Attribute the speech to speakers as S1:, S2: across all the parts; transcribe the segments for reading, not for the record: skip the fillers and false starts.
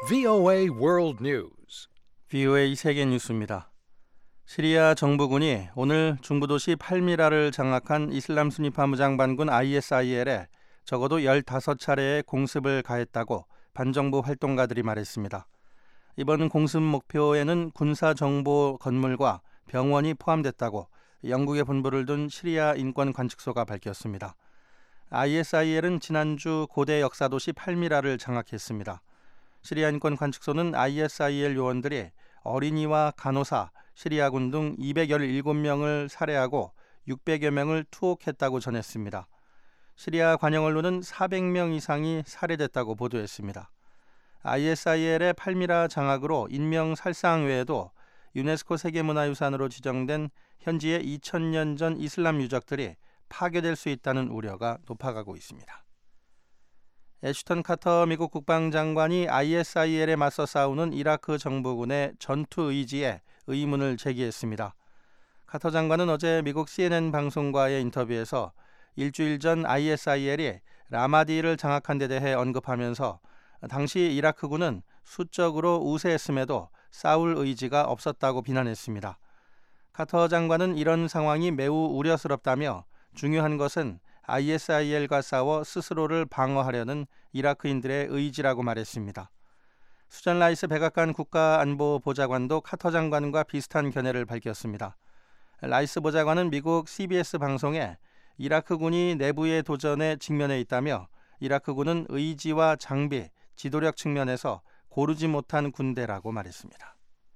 S1: VOA World News.
S2: VOA 세계 뉴스입니다. 시리아 정부군이 오늘 중부 도시 팔미라를 장악한 이슬람 순위파 무장반군 ISIL에 적어도 15차례의 공습을 가했다고 반정부 활동가들이 말했습니다. 이번 공습 목표에는 군사정보 건물과 병원이 포함됐다고 영국에 본부를 둔 시리아 인권관측소가 밝혔습니다. ISIL은 지난주 고대 역사도시 팔미라를 장악했습니다. 시리아 인권관측소는 ISIL 요원들이 어린이와 간호사, 시리아군 등 217명을 살해하고 600여 명을 투옥했다고 전했습니다. 시리아 관영 언론은 400명 이상이 살해됐다고 보도했습니다. ISIL의 팔미라 장악으로 인명살상 외에도 유네스코 세계문화유산으로 지정된 현지의 2000년 전 이슬람 유적들이 파괴될 수 있다는 우려가 높아가고 있습니다. 애슈턴 카터 미국 국방장관이 ISIL에 맞서 싸우는 이라크 정부군의 전투 의지에 의문을 제기했습니다. 카터 장관은 어제 미국 CNN 방송과의 인터뷰에서 일주일 전 ISIL이 라마디를 장악한 데 대해 언급하면서 당시 이라크군은 수적으로 우세했음에도 싸울 의지가 없었다고 비난했습니다. 카터 장관은 이런 상황이 매우 우려스럽다며 중요한 것은 ISIL과 싸워 스스로를 방어하려는 이라크인들의 의지라고 말했습니다. 수잔 라이스 백악관 국가안보보좌관도 카터 장관과 비슷한 견해를 밝혔습니다. 라이스 보좌관은 미국 CBS 방송에 이라크군이 내부의 도전에 직면해 있다며 이라크군은 의지와 장비, 지도력 측면에서 고르지 못한 군대라고 말했습니다.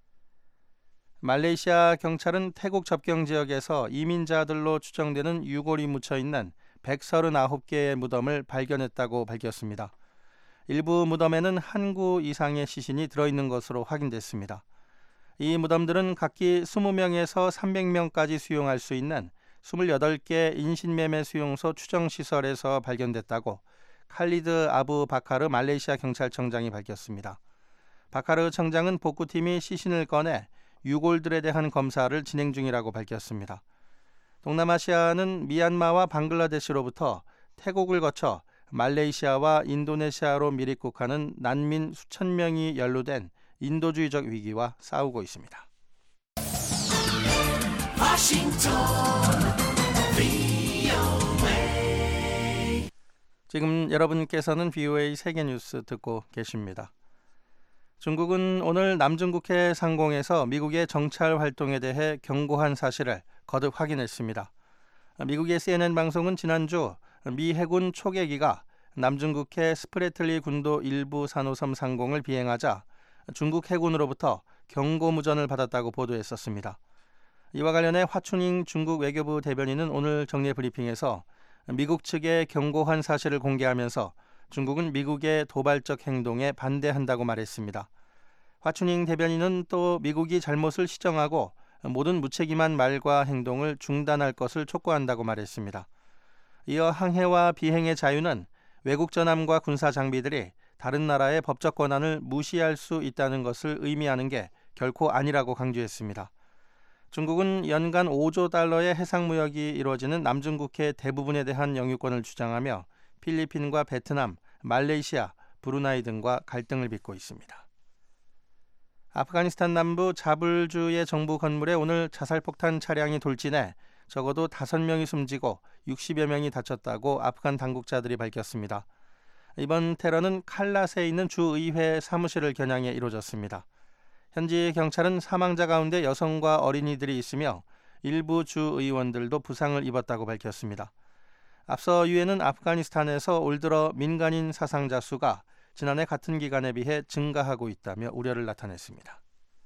S2: 말레이시아 경찰은 태국 접경 지역에서 이민자들로 추정되는 유골이 묻혀있는 139개의 무덤을 발견했다고 밝혔습니다. 일부 무덤에는 한 구 이상의 시신이 들어있는 것으로 확인됐습니다. 이 무덤들은 각기 20명에서 300명까지 수용할 수 있는 28개 인신매매 수용소 추정시설에서 발견됐다고 칼리드 아부 바카르 말레이시아 경찰청장이 밝혔습니다. 바카르 청장은 복구팀이 시신을 꺼내 유골들에 대한 검사를 진행 중이라고 밝혔습니다. 동남아시아는 미얀마와 방글라데시로부터 태국을 거쳐 말레이시아와 인도네시아로 밀입국하는 난민 수천 명이 연루된 인도주의적 위기와 싸우고 있습니다. 지금 여러분께서는 VOA 세계뉴스 듣고 계십니다. 중국은 오늘 남중국해 상공에서 미국의 정찰 활동에 대해 경고한 사실을 거듭 확인했습니다. 미국의 CNN 방송은 지난주 미 해군 초계기가 남중국해 스프래틀리 군도 일부 산호섬 상공을 비행하자 중국 해군으로부터 경고무전을 받았다고 보도했었습니다. 이와 관련해 화춘잉 중국 외교부 대변인은 오늘 정례 브리핑에서 미국 측에 경고한 사실을 공개하면서 중국은 미국의 도발적 행동에 반대한다고 말했습니다. 화춘잉 대변인은 또 미국이 잘못을 시정하고 모든 무책임한 말과 행동을 중단할 것을 촉구한다고 말했습니다. 이어 항해와 비행의 자유는 외국 전함과 군사 장비들이 다른 나라의 법적 권한을 무시할 수 있다는 것을 의미하는 게 결코 아니라고 강조했습니다. 중국은 연간 5조 달러의 해상무역이 이루어지는 남중국해 대부분에 대한 영유권을 주장하며 필리핀과 베트남, 말레이시아, 브루나이 등과 갈등을 빚고 있습니다. 아프가니스탄 남부 자불주의 정부 건물에 오늘 자살폭탄 차량이 돌진해 적어도 5명이 숨지고 60여 명이 다쳤다고 아프간 당국자들이 밝혔습니다. 이번 테러는 칼랏에 있는 주의회 사무실을 겨냥해 이루어졌습니다. 현지 경찰은 사망자 가운데 여성과 어린이들이 있으며 일부 주의원들도 부상을 입었다고 밝혔습니다. 앞서 유엔은 아프가니스탄에서 올 들어 민간인 사상자 수가 지난해 같은 기간에 비해 증가하고 있다며 우려를 나타냈습니다.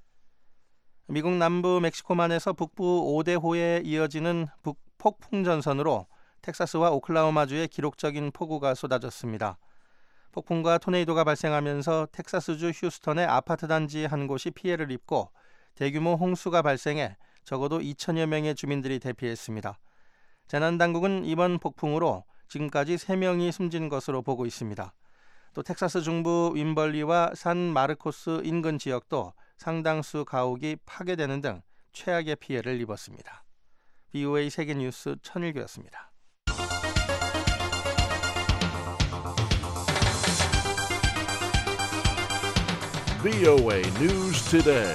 S2: 미국 남부 멕시코만에서 북부 오데호에 이어지는 폭풍 전선으로 텍사스와 오클라호마주에 기록적인 폭우가 쏟아졌습니다. 폭풍과 토네이도가 발생하면서 텍사스주 휴스턴의 아파트 단지 한 곳이 피해를 입고 대규모 홍수가 발생해 적어도 2천여 명의 주민들이 대피했습니다. 재난당국은 이번 폭풍으로 지금까지 3명이 숨진 것으로 보고 있습니다. 또 텍사스 중부 윈벌리와 산 마르코스 인근 지역도 상당수 가옥이 파괴되는 등 최악의 피해를 입었습니다. VOA 세계뉴스 천일교였습니다.
S1: VOA News Today.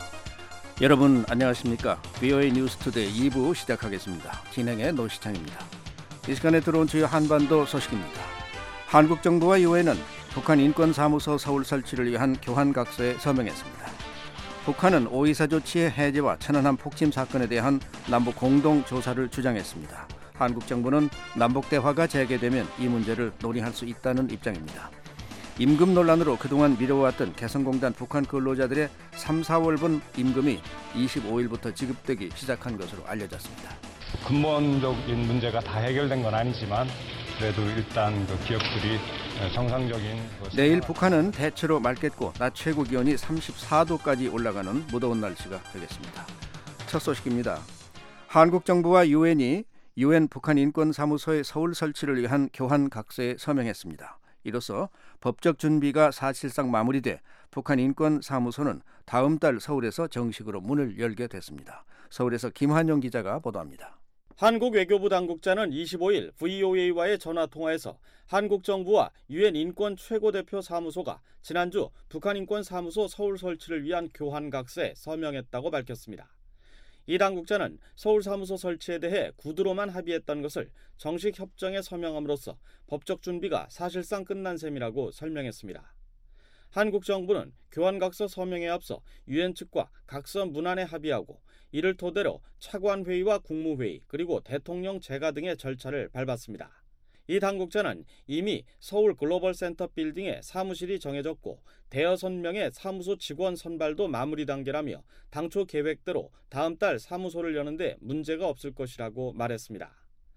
S3: 여러분 안녕하십니까? VOA 뉴스 투데이 2부 시작하겠습니다. 진행의 노시창입니다. 이 시간에 들어온 주요 한반도 소식입니다. 한국 정부와 유엔은 북한 인권사무소 서울 설치를 위한 교환각서에 서명했습니다. 북한은 오이사 조치의 해제와 천안함 폭침 사건에 대한 남북 공동 조사를 주장했습니다. 한국 정부는 남북 대화가 재개되면 이 문제를 논의할 수 있다는 입장입니다. 임금 논란으로 그동안 미뤄왔던 개성공단 북한 근로자들의 3, 4월분 임금이 25일부터 지급되기 시작한 것으로 알려졌습니다.
S4: 근본적인 문제가 다 해결된 건 아니지만 그래도 일단 그 기업들이 정상적인
S3: 내일 북한은 대체로 맑겠고 낮 최고 기온이 34도까지 올라가는 무더운 날씨가 되겠습니다. 첫 소식입니다. 한국 정부와 유엔이 유엔 북한 인권사무소의 서울 설치를 위한 교환각서에 서명했습니다. 이로써 법적 준비가 사실상 마무리돼 북한 인권사무소는 다음 달 서울에서 정식으로 문을 열게 됐습니다. 서울에서 김환영 기자가 보도합니다.
S5: 한국 외교부 당국자는 25일 VOA와의 전화통화에서 한국 정부와 유엔 인권 최고대표 사무소가 지난주 북한 인권사무소 서울 설치를 위한 교환각서에 서명했다고 밝혔습니다. 이 당국자는 서울 사무소 설치에 대해 구두로만 합의했던 것을 정식 협정에 서명함으로써 법적 준비가 사실상 끝난 셈이라고 설명했습니다. 한국 정부는 교환각서 서명에 앞서 유엔 측과 각서 문안에 합의하고 이를 토대로 차관회의와 국무회의 그리고 대통령 재가 등의 절차를 밟았습니다. 이 당국자는 이미 서울 글로벌센터 빌딩에 사무실이 정해졌고 대여섯 명의 사무소 직원 선발도 마무리 단계라며 당초 계획대로 다음 달 사무소를 여는데 문제가 없을 것이라고 말했습니다.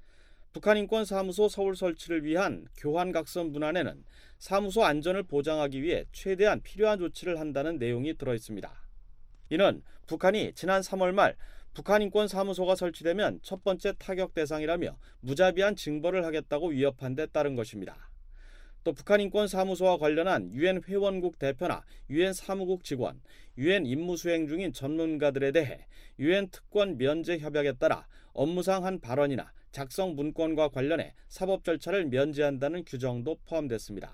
S5: 북한인권사무소 서울 설치를 위한 교환각서 문안에는 사무소 안전을 보장하기 위해 최대한 필요한 조치를 한다는 내용이 들어있습니다. 이는 북한이 지난 3월 말 북한인권사무소가 설치되면 첫 번째 타격 대상이라며 무자비한 징벌을 하겠다고 위협한 데 따른 것입니다. 또 북한인권사무소와 관련한 유엔 회원국 대표나 유엔 사무국 직원, 유엔 임무 수행 중인 전문가들에 대해 유엔 특권 면제 협약에 따라 업무상 한 발언이나 작성 문건과 관련해 사법 절차를 면제한다는 규정도 포함됐습니다.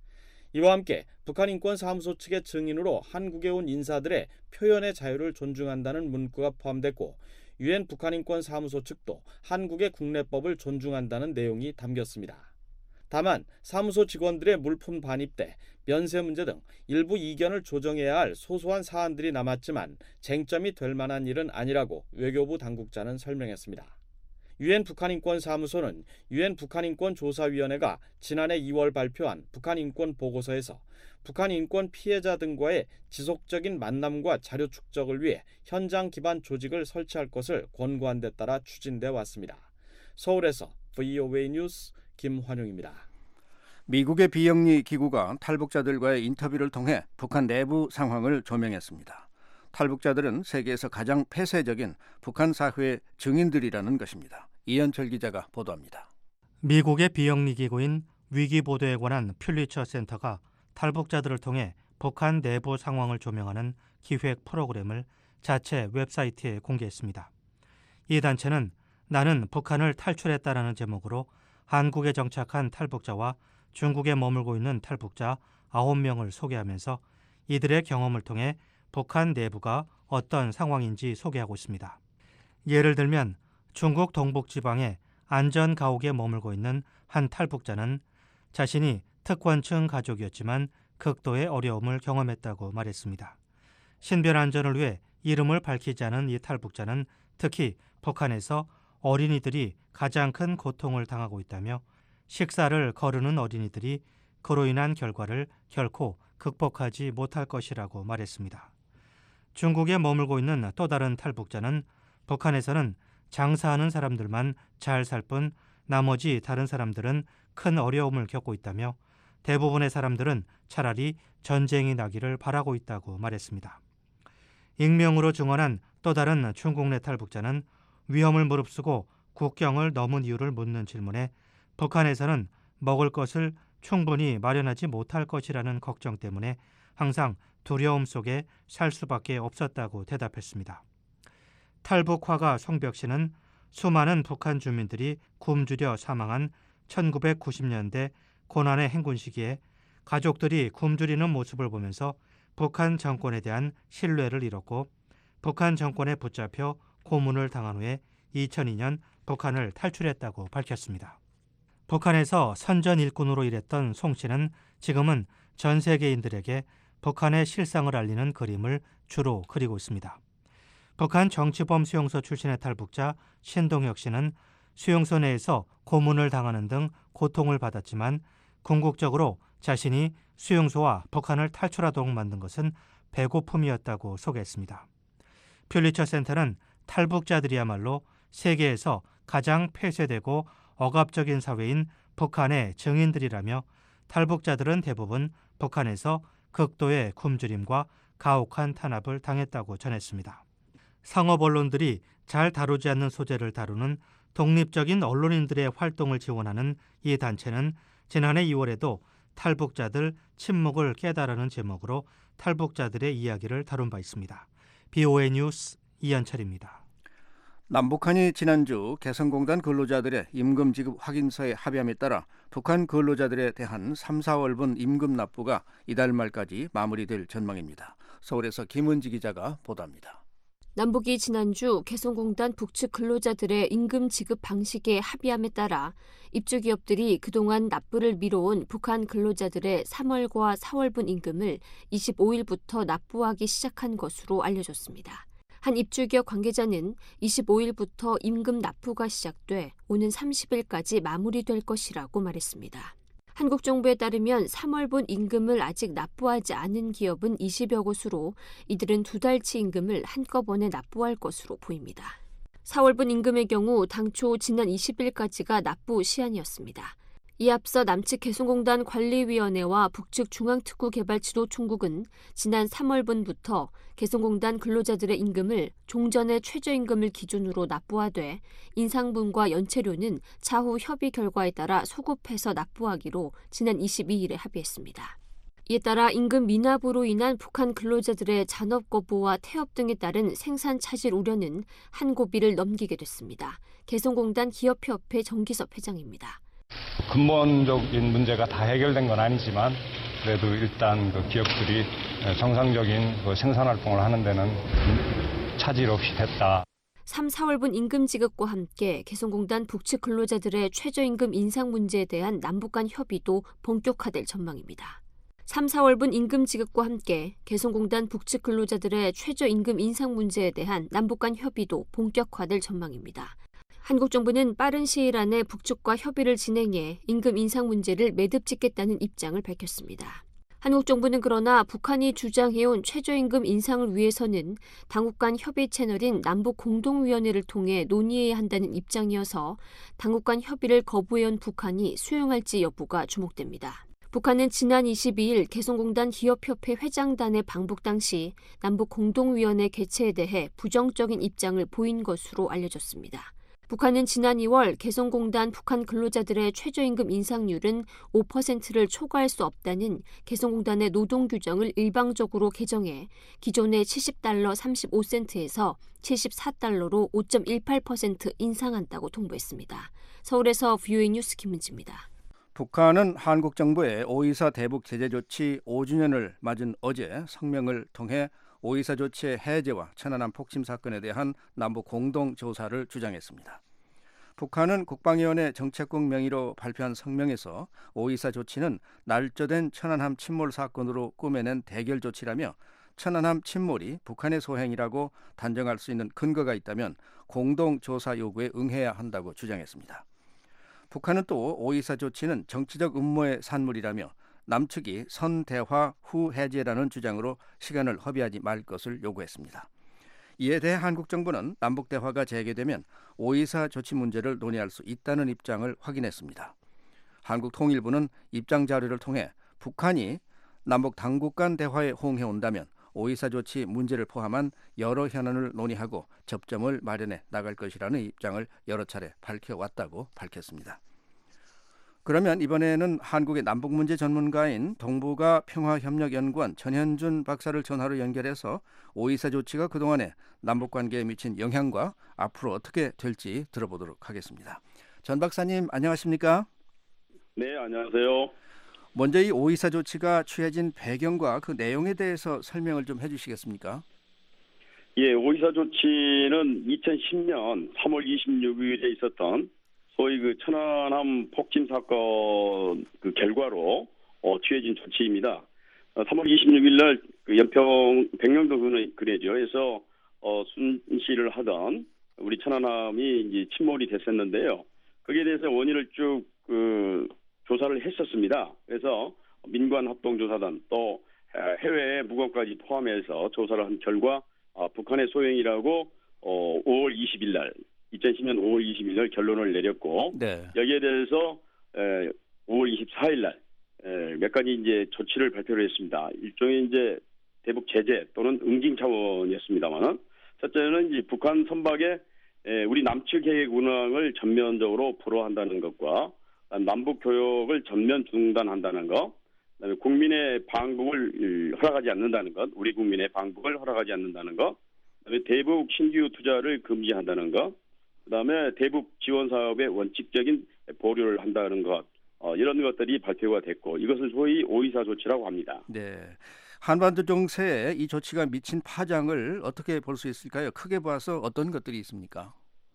S5: 이와 함께 북한인권사무소 측의 증인으로 한국에 온 인사들의 표현의 자유를 존중한다는 문구가 포함됐고 유엔 북한인권사무소 측도 한국의 국내법을 존중한다는 내용이 담겼습니다. 다만 사무소 직원들의 물품 반입대, 면세 문제 등 일부 이견을 조정해야 할 소소한 사안들이 남았지만 쟁점이 될 만한 일은 아니라고 외교부 당국자는 설명했습니다. 유엔 북한인권사무소는 유엔 북한인권조사위원회가 지난해 2월 발표한 북한인권 보고서에서 북한인권 피해자 등과의 지속적인 만남과 자료 축적을 위해 현장 기반 조직을 설치할 것을 권고한 데 따라 추진돼 왔습니다. 서울에서 VOA 뉴스 김환용입니다.
S3: 미국의 비영리 기구가 탈북자들과의 인터뷰를 통해 북한 내부 상황을 조명했습니다. 탈북자들은 세계에서 가장 폐쇄적인 북한 사회의 증인들이라는 것입니다. 이현철 기자가 보도합니다.
S2: 미국의 비영리 기구인 위기보도에 관한 퓰리처 센터가 탈북자들을 통해 북한 내부 상황을 조명하는 기획 프로그램을 자체 웹사이트에 공개했습니다. 이 단체는 나는 북한을 탈출했다라는 제목으로 한국에 정착한 탈북자와 중국에 머물고 있는 탈북자 9명을 소개하면서 이들의 경험을 통해 북한 내부가 어떤 상황인지 소개하고 있습니다. 예를 들면 중국 동북지방의 안전가옥에 머물고 있는 한 탈북자는 자신이 특권층 가족이었지만 극도의 어려움을 경험했다고 말했습니다. 신변 안전을 위해 이름을 밝히지 않은 이 탈북자는 특히 북한에서 어린이들이 가장 큰 고통을 당하고 있다며 식사를 거르는 어린이들이 그로 인한 결과를 결코 극복하지 못할 것이라고 말했습니다. 중국에 머물고 있는 또 다른 탈북자는 북한에서는 장사하는 사람들만 잘 살 뿐 나머지 다른 사람들은 큰 어려움을 겪고 있다며 대부분의 사람들은 차라리 전쟁이 나기를 바라고 있다고 말했습니다. 익명으로 증언한 또 다른 중국 내 탈북자는 위험을 무릅쓰고 국경을 넘은 이유를 묻는 질문에 북한에서는 먹을 것을 충분히 마련하지 못할 것이라는 걱정 때문에 항상 두려움 속에 살 수밖에 없었다고 대답했습니다. 탈북화가 송벽 씨는 수많은 북한 주민들이 굶주려 사망한 1990년대 고난의 행군 시기에 가족들이 굶주리는 모습을 보면서
S6: 북한 정권에 대한 신뢰를 잃었고 북한 정권에 붙잡혀 고문을 당한 후에 2002년 북한을 탈출했다고 밝혔습니다. 북한에서 선전 일꾼으로 일했던 송 씨는 지금은 전 세계인들에게 북한의 실상을 알리는 그림을 주로 그리고 있습니다. 북한 정치범 수용소 출신의 탈북자 신동혁 씨는 수용소 내에서 고문을 당하는 등 고통을 받았지만 궁극적으로 자신이 수용소와 북한을 탈출하도록 만든 것은 배고픔이었다고 소개했습니다. 퓰리처 센터는 탈북자들이야말로 세계에서 가장 폐쇄되고 억압적인 사회인 북한의 증인들이라며 탈북자들은 대부분 북한에서 극도의 굶주림과 가혹한 탄압을 당했다고 전했습니다. 상업 언론들이 잘 다루지 않는 소재를 다루는 독립적인 언론인들의 활동을 지원하는 이 단체는 지난해 2월에도 탈북자들 침묵을 깨달으라는 제목으로 탈북자들의 이야기를 다룬 바 있습니다. BOA 뉴스 이현철입니다.
S3: 남북한이 지난주 개성공단 근로자들의 임금 지급 확인서에 합의함에 따라 북한 근로자들에 대한 3, 4월분 임금 납부가 이달 말까지 마무리될 전망입니다. 서울에서 김은지 기자가 보도합니다.
S7: 남북이 지난주 개성공단 북측 근로자들의 임금 지급 방식에 합의함에 따라 입주기업들이 그동안 납부를 미뤄온 북한 근로자들의 3월과 4월분 임금을 25일부터 납부하기 시작한 것으로 알려졌습니다. 한 입주기업 관계자는 25일부터 임금 납부가 시작돼 오는 30일까지 마무리될 것이라고 말했습니다. 한국 정부에 따르면 3월분 임금을 아직 납부하지 않은 기업은 20여 곳으로 이들은 2달치 임금을 한꺼번에 납부할 것으로 보입니다. 4월분 임금의 경우 당초 지난 20일까지가 납부 시한이었습니다. 이 앞서 남측 개성공단 관리위원회와 북측 중앙특구개발지도총국은 지난 3월분부터 개성공단 근로자들의 임금을 종전의 최저임금을 기준으로 납부하되 인상분과 연체료는 차후 협의 결과에 따라 소급해서 납부하기로 지난 22일에 합의했습니다. 이에 따라 임금 미납으로 인한 북한 근로자들의 잔업 거부와 태업 등에 따른 생산 차질 우려는 한 고비를 넘기게 됐습니다. 개성공단 기업협회 정기섭 회장입니다.
S4: 근본적인 문제가 다 해결된 건 아니지만 그래도 일단 그 기업들이 정상적인 그 생산 활동을 하는 데는 차질 없이 됐다.
S7: 3, 4월분 임금 지급과 함께 개성공단 북측 근로자들의 최저임금 인상 문제에 대한 남북 간 협의도 본격화될 전망입니다. 3, 4월분 임금 지급과 함께 개성공단 북측 근로자들의 최저임금 인상 문제에 대한 남북 간 협의도 본격화될 전망입니다. 한국 정부는 빠른 시일 안에 북측과 협의를 진행해 임금 인상 문제를 매듭 짓겠다는 입장을 밝혔습니다. 한국 정부는 그러나 북한이 주장해온 최저임금 인상을 위해서는 당국 간 협의 채널인 남북공동위원회를 통해 논의해야 한다는 입장이어서 당국 간 협의를 거부해온 북한이 수용할지 여부가 주목됩니다. 북한은 지난 22일 개성공단 기업협회 회장단의 방북 당시 남북공동위원회 개최에 대해 부정적인 입장을 보인 것으로 알려졌습니다. 북한은 지난 2월 개성공단 북한 근로자들의 최저임금 인상률은 5%를 초과할 수 없다는 개성공단의 노동규정을 일방적으로 개정해 기존의 $70 35센트에서 $74로 5.18% 인상한다고 통보했습니다. 서울에서 BOA 뉴스 김은지입니다.
S3: 북한은 한국 정부의 5.24 대북 제재 조치 5주년을 맞은 어제 성명을 통해 5.24 조치의 해제와 천안함 폭침 사건에 대한 남북 공동 조사를 주장했습니다. 북한은 국방위원회 정책국 명의로 발표한 성명에서 5.24 조치는 날조된 천안함 침몰 사건으로 꾸며낸 대결 조치라며 천안함 침몰이 북한의 소행이라고 단정할 수 있는 근거가 있다면 공동 조사 요구에 응해야 한다고 주장했습니다. 북한은 또 5.24 조치는 정치적 음모의 산물이라며 남측이 선대화 후 해제라는 주장으로 시간을 허비하지 말 것을 요구했습니다. 이에 대해 한국 정부는 남북대화가 재개되면 5.24 조치 문제를 논의할 수 있다는 입장을 확인했습니다. 한국통일부는 입장 자료를 통해 북한이 남북 당국 간 대화에 호응해온다면 5.24 조치 문제를 포함한 여러 현안을 논의하고 접점을 마련해 나갈 것이라는 입장을 여러 차례 밝혀왔다고 밝혔습니다. 그러면 이번에는 한국의 남북문제 전문가인 동북아 평화협력연구원 전현준 박사를 전화로 연결해서 5.24 조치가 그동안에 남북관계에 미친 영향과 앞으로 어떻게 될지 들어보도록 하겠습니다. 전 박사님 안녕하십니까?
S8: 네, 안녕하세요.
S3: 먼저 이 오이사 조치가 취해진 배경과 그 내용에 대해서 설명을 좀 해주시겠습니까?
S8: 예, 오이사 조치는 2010년 3월 26일에 있었던 소위 그 천안함 폭침 사건 그 결과로 취해진 조치입니다. 3월 26일 날 그 연평 백령도 근해에서 순시를 하던 우리 천안함이 이제 침몰이 됐었는데요. 거기에 대해서 원인을 쭉 조사를 했었습니다. 그래서 민관 합동조사단 또 해외 무관까지 포함해서 조사를 한 결과 북한의 소행이라고 5월 20일 날 2010년 5월 20일 날 결론을 내렸고
S3: 네.
S8: 여기에 대해서 5월 24일 날 몇 가지 이제 조치를 발표를 했습니다. 일종의 이제 대북 제재 또는 응징 차원이었습니다만은 첫째는 이제 북한 선박에 우리 남측 해역 운항을 전면적으로 불허한다는 것과 남북 교역을 전면 중단한다는 것, 그다음에 국민의 방북을 허락하지 않는다는 것, 우리 국민의 방북을 허락하지 않는다는 것, 그다음에 대북 신규 투자를 금지한다는 것, 그다음에 대북 지원 사업의 원칙적인 보류를 한다는 것, 이런 것들이 발표가 됐고 이것을 소위 오이사 조치라고 합니다.
S3: 네. 한반도 정세에 이 조치가 미친 파장을 어떻게 볼 수 있을까요? 크게 봐서 어떤 것들이 있습니까?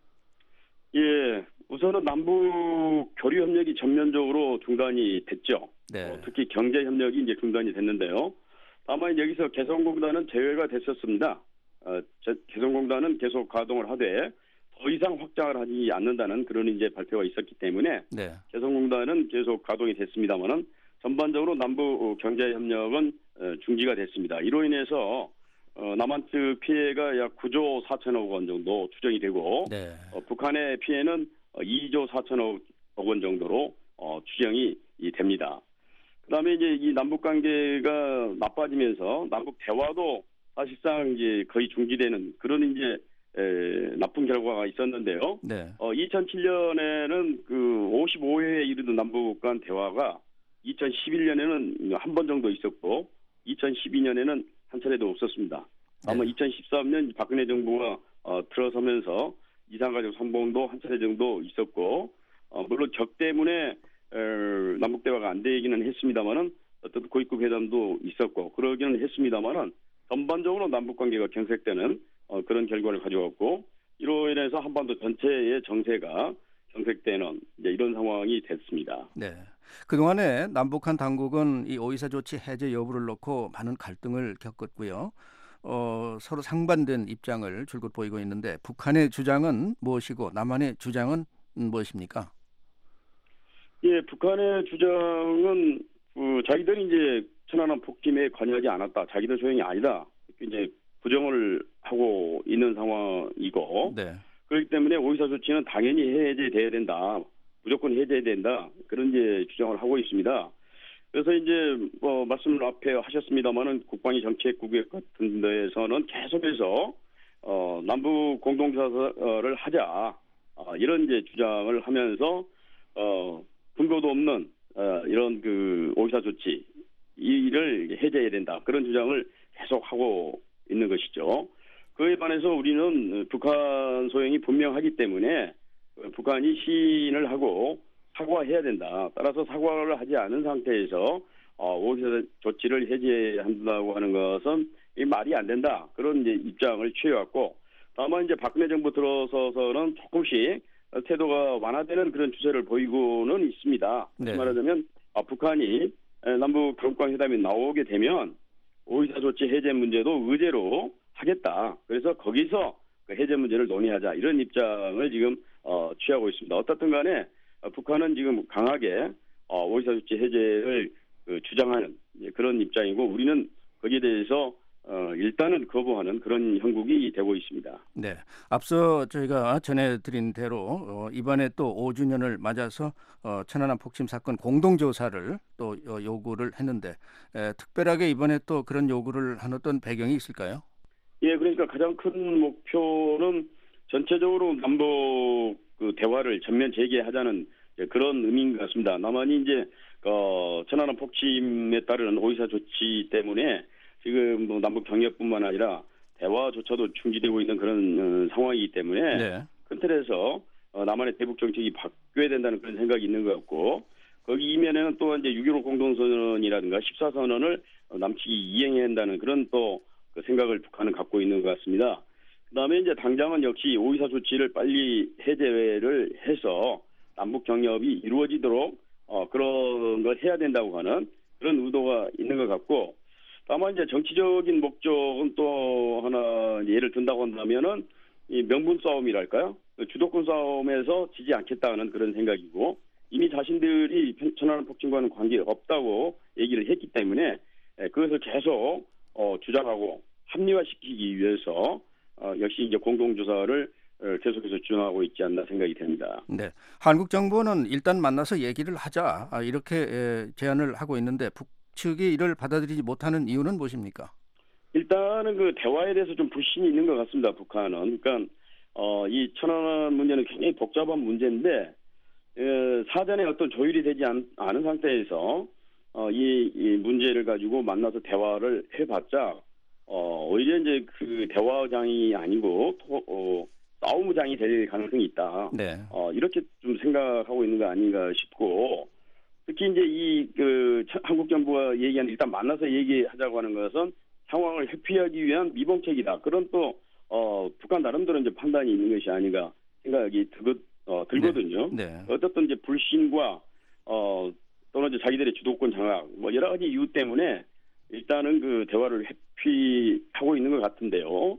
S8: 예, 우선은 남북 교류 협력이 전면적으로 중단이 됐죠.
S3: 네.
S8: 특히 경제 협력이 이제 중단이 됐는데요. 다만 여기서 개성공단은 제외가 됐었습니다. 개성공단은 계속 가동을 하되 더 이상 확장을 하지 않는다는 그런 이제 발표가 있었기 때문에
S3: 네.
S8: 개성공단은 계속 가동이 됐습니다만은 전반적으로 남북 경제 협력은 중지가 됐습니다. 이로 인해서 남한 측 피해가 약 9조 4천억 원 정도 추정이 되고
S3: 네.
S8: 북한의 피해는 2조 4천억 원 정도로 추정이 됩니다. 그다음에 이제 이 남북 관계가 나빠지면서 남북 대화도 사실상 이제 거의 중지되는 그런 이제 나쁜 결과가 있었는데요.
S3: 네.
S8: 2007년에는 그 55회에 이르는 남북 간 대화가 2011년에는 한 번 정도 있었고 2012년에는 한 차례도 없었습니다. 아마
S3: 네.
S8: 2013년 박근혜 정부가 들어서면서 이산가족 선봉도 한 차례 정도 있었고 물론 적 때문에 남북 대화가 안 되기는 했습니다만은 어떤 고위급 회담도 있었고 그러기는 했습니다만은 전반적으로 남북 관계가 경색되는 그런 결과를 가져왔고 이로 인해서 한반도 전체의 정세가 경색되는 이제 이런 상황이 됐습니다.
S3: 네. 그동안에 남북한 당국은 이 오이사 조치 해제 여부를 놓고 많은 갈등을 겪었고요. 서로 상반된 입장을 줄곧 보이고 있는데 북한의 주장은 무엇이고 남한의 주장은 무엇입니까?
S8: 예, 북한의 주장은 자기들이 이제 천안함 폭침에 관여하지 않았다, 자기들 소행이 아니다 이제 부정을 하고 있는 상황이고
S3: 네.
S8: 그렇기 때문에 오이사 조치는 당연히 해제돼야 된다, 무조건 해제해야 된다 그런 이제 주장을 하고 있습니다. 그래서 이제 말씀을 앞에 하셨습니다만은 국방위 정책국역 같은 데에서는 계속해서 남북 공동조사를 하자 이런 이제 주장을 하면서 근거도 없는 이런 그 오이사 조치 이를 해제해야 된다 그런 주장을 계속 하고 있는 것이죠. 그에 반해서 우리는 북한 소행이 분명하기 때문에 북한이 시인을 하고 사과해야 된다. 따라서 사과를 하지 않은 상태에서 오이사 조치를 해제한다고 하는 것은 말이 안 된다. 그런 이제 입장을 취해왔고, 다만 이제 박근혜 정부 들어서서는 조금씩 태도가 완화되는 그런 추세를 보이고는 있습니다.
S3: 네.
S8: 다시 말하자면 북한이 남북 경국관 회담에 나오게 되면 오이사 조치 해제 문제도 의제로 하겠다. 그래서 거기서 그 해제 문제를 논의하자 이런 입장을 지금 취하고 있습니다. 어떻든 간에 북한은 지금 강하게 오이사 조치 해제를 주장하는 그런 입장이고 우리는 거기에 대해서 일단은 거부하는 그런 형국이 되고 있습니다.
S3: 네, 앞서 저희가 전해드린 대로 이번에 또 5주년을 맞아서 천안함 폭침 사건 공동조사를 또 요구를 했는데 특별하게 이번에 또 그런 요구를 한 어떤 배경이 있을까요?
S8: 예, 그러니까 가장 큰 목표는 전체적으로 남북 그 대화를 전면 재개하자는 그런 의미인 것 같습니다. 남한이 이제 천안함 폭침에 따르는 오이사 조치 때문에 지금 뭐 남북 경협뿐만 아니라 대화조차도 중지되고 있는 그런 상황이기 때문에
S3: 네.
S8: 큰 틀에서 남한의 대북 정책이 바뀌어야 된다는 그런 생각이 있는 것 같고 거기 이면에는 또 이제 6.15 공동선언이라든가 14선언을 남측이 이행해야 한다는 그런 또 그 생각을 북한은 갖고 있는 것 같습니다. 그다음에 이제 당장은 역시 5.24 조치를 빨리 해제를 해서 남북 경협이 이루어지도록 그런 걸 해야 된다고 하는 그런 의도가 있는 것 같고, 다만 이제 정치적인 목적은 또 하나 예를 든다고 한다면은 이 명분 싸움이랄까요? 주도권 싸움에서 지지 않겠다는 그런 생각이고, 이미 자신들이 천안함 폭침과는 관계 없다고 얘기를 했기 때문에 그것을 계속 주장하고 합리화시키기 위해서 역시 이제 공동조사를 계속해서 주장하고 있지 않나 생각이 됩니다.
S3: 네, 한국 정부는 일단 만나서 얘기를 하자 이렇게 제안을 하고 있는데 북측이 이를 받아들이지 못하는 이유는 무엇입니까?
S8: 일단은 그 대화에 대해서 좀 불신이 있는 것 같습니다. 북한은. 그러니까 이 천안함 문제는 굉장히 복잡한 문제인데 사전에 어떤 조율이 되지 않은 상태에서 이 문제를 가지고 만나서 대화를 해봤자 오히려 이제 그 대화장이 아니고 싸움장이 될 가능성이 있다.
S3: 네.
S8: 이렇게 좀 생각하고 있는 거 아닌가 싶고, 특히 이제 이 그 한국 정부가 얘기하는 일단 만나서 얘기하자고 하는 것은 상황을 회피하기 위한 미봉책이다. 그런 또 북한 나름대로 이제 판단이 있는 것이 아닌가 생각이 들거든요.
S3: 네. 네.
S8: 어쨌든 이제 불신과 또는 이제 자기들의 주도권 장악 뭐 여러 가지 이유 때문에 일단은 그 대화를 회피하고 있는 것 같은데요.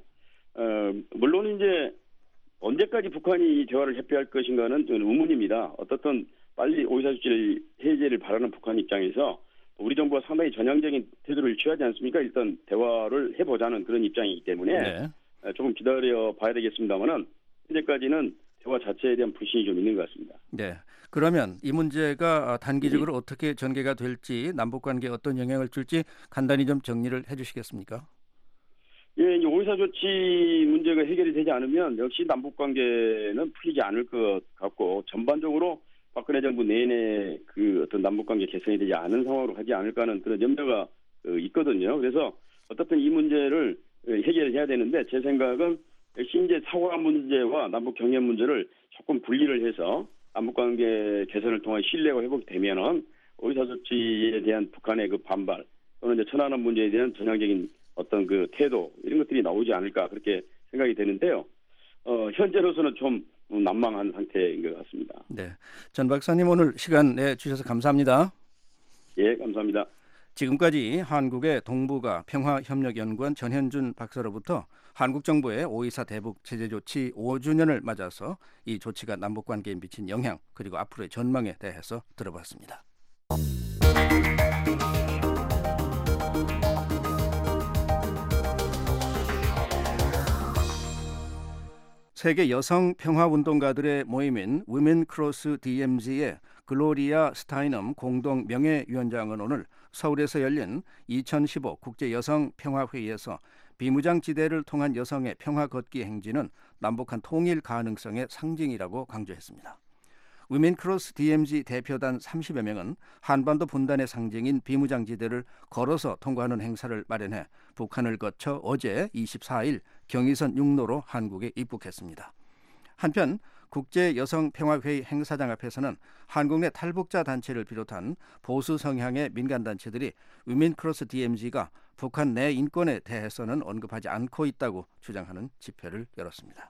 S8: 물론 이제 언제까지 북한이 이 대화를 회피할 것인가는 좀 의문입니다. 어떻든 빨리 5.24 조치를 해제를 바라는 북한 입장에서 우리 정부가 상당히 전향적인 태도를 취하지 않습니까? 일단 대화를 해보자는 그런 입장이기 때문에
S3: 네.
S8: 조금 기다려 봐야 되겠습니다만은 현재까지는 대화 자체에 대한 불신이 좀 있는 것 같습니다.
S3: 네. 그러면 이 문제가 단기적으로 어떻게 전개가 될지, 남북 관계에 어떤 영향을 줄지 간단히 좀 정리를 해주시겠습니까?
S8: 예, 이제 5.24 조치 문제가 해결이 되지 않으면 역시 남북 관계는 풀리지 않을 것 같고, 전반적으로 박근혜 정부 내내 그 어떤 남북 관계 개선이 되지 않은 상황으로 가지 않을까 하는 그런 염려가 있거든요. 그래서 어떻든 이 문제를 해결해야 되는데, 제 생각은 역시 이제 사과 문제와 남북 경협 문제를 조금 분리를 해서 남북 관계 개선을 통한 신뢰가 회복되면은 5.24 조치에 대한 북한의 그 반발 또는 이제 천안함 문제에 대한 전향적인 어떤 그 태도 이런 것들이 나오지 않을까 그렇게 생각이 되는데요. 현재로서는 좀 난망한 상태인 것 같습니다.
S3: 네, 전 박사님 오늘 시간 내주셔서 감사합니다.
S8: 예, 감사합니다.
S3: 지금까지 한국의 동북아 평화협력연구원 전현준 박사로부터 한국 정부의 5.24 대북 제재 조치 5주년을 맞아서 이 조치가 남북 관계에 미친 영향 그리고 앞으로의 전망에 대해서 들어봤습니다. 세계 여성 평화운동가들의 모임인 Women Cross DMZ의 글로리아 스타이넘 공동 명예위원장은 오늘 서울에서 열린 2015 국제여성평화회의에서 비무장지대를 통한 여성의 평화 걷기 행진은 남북한 통일 가능성의 상징이라고 강조했습니다. Women Cross DMZ 대표단 30여 명은 한반도 분단의 상징인 비무장지대를 걸어서 통과하는 행사를 마련해 북한을 거쳐 어제 24일 경의선 육로로 한국에 입국했습니다. 한편 국제여성평화회의 행사장 앞에서는 한국 내 탈북자 단체를 비롯한 보수 성향의 민간단체들이 Women Cross DMZ가 북한 내 인권에 대해서는 언급하지 않고 있다고 주장하는 집회를 열었습니다.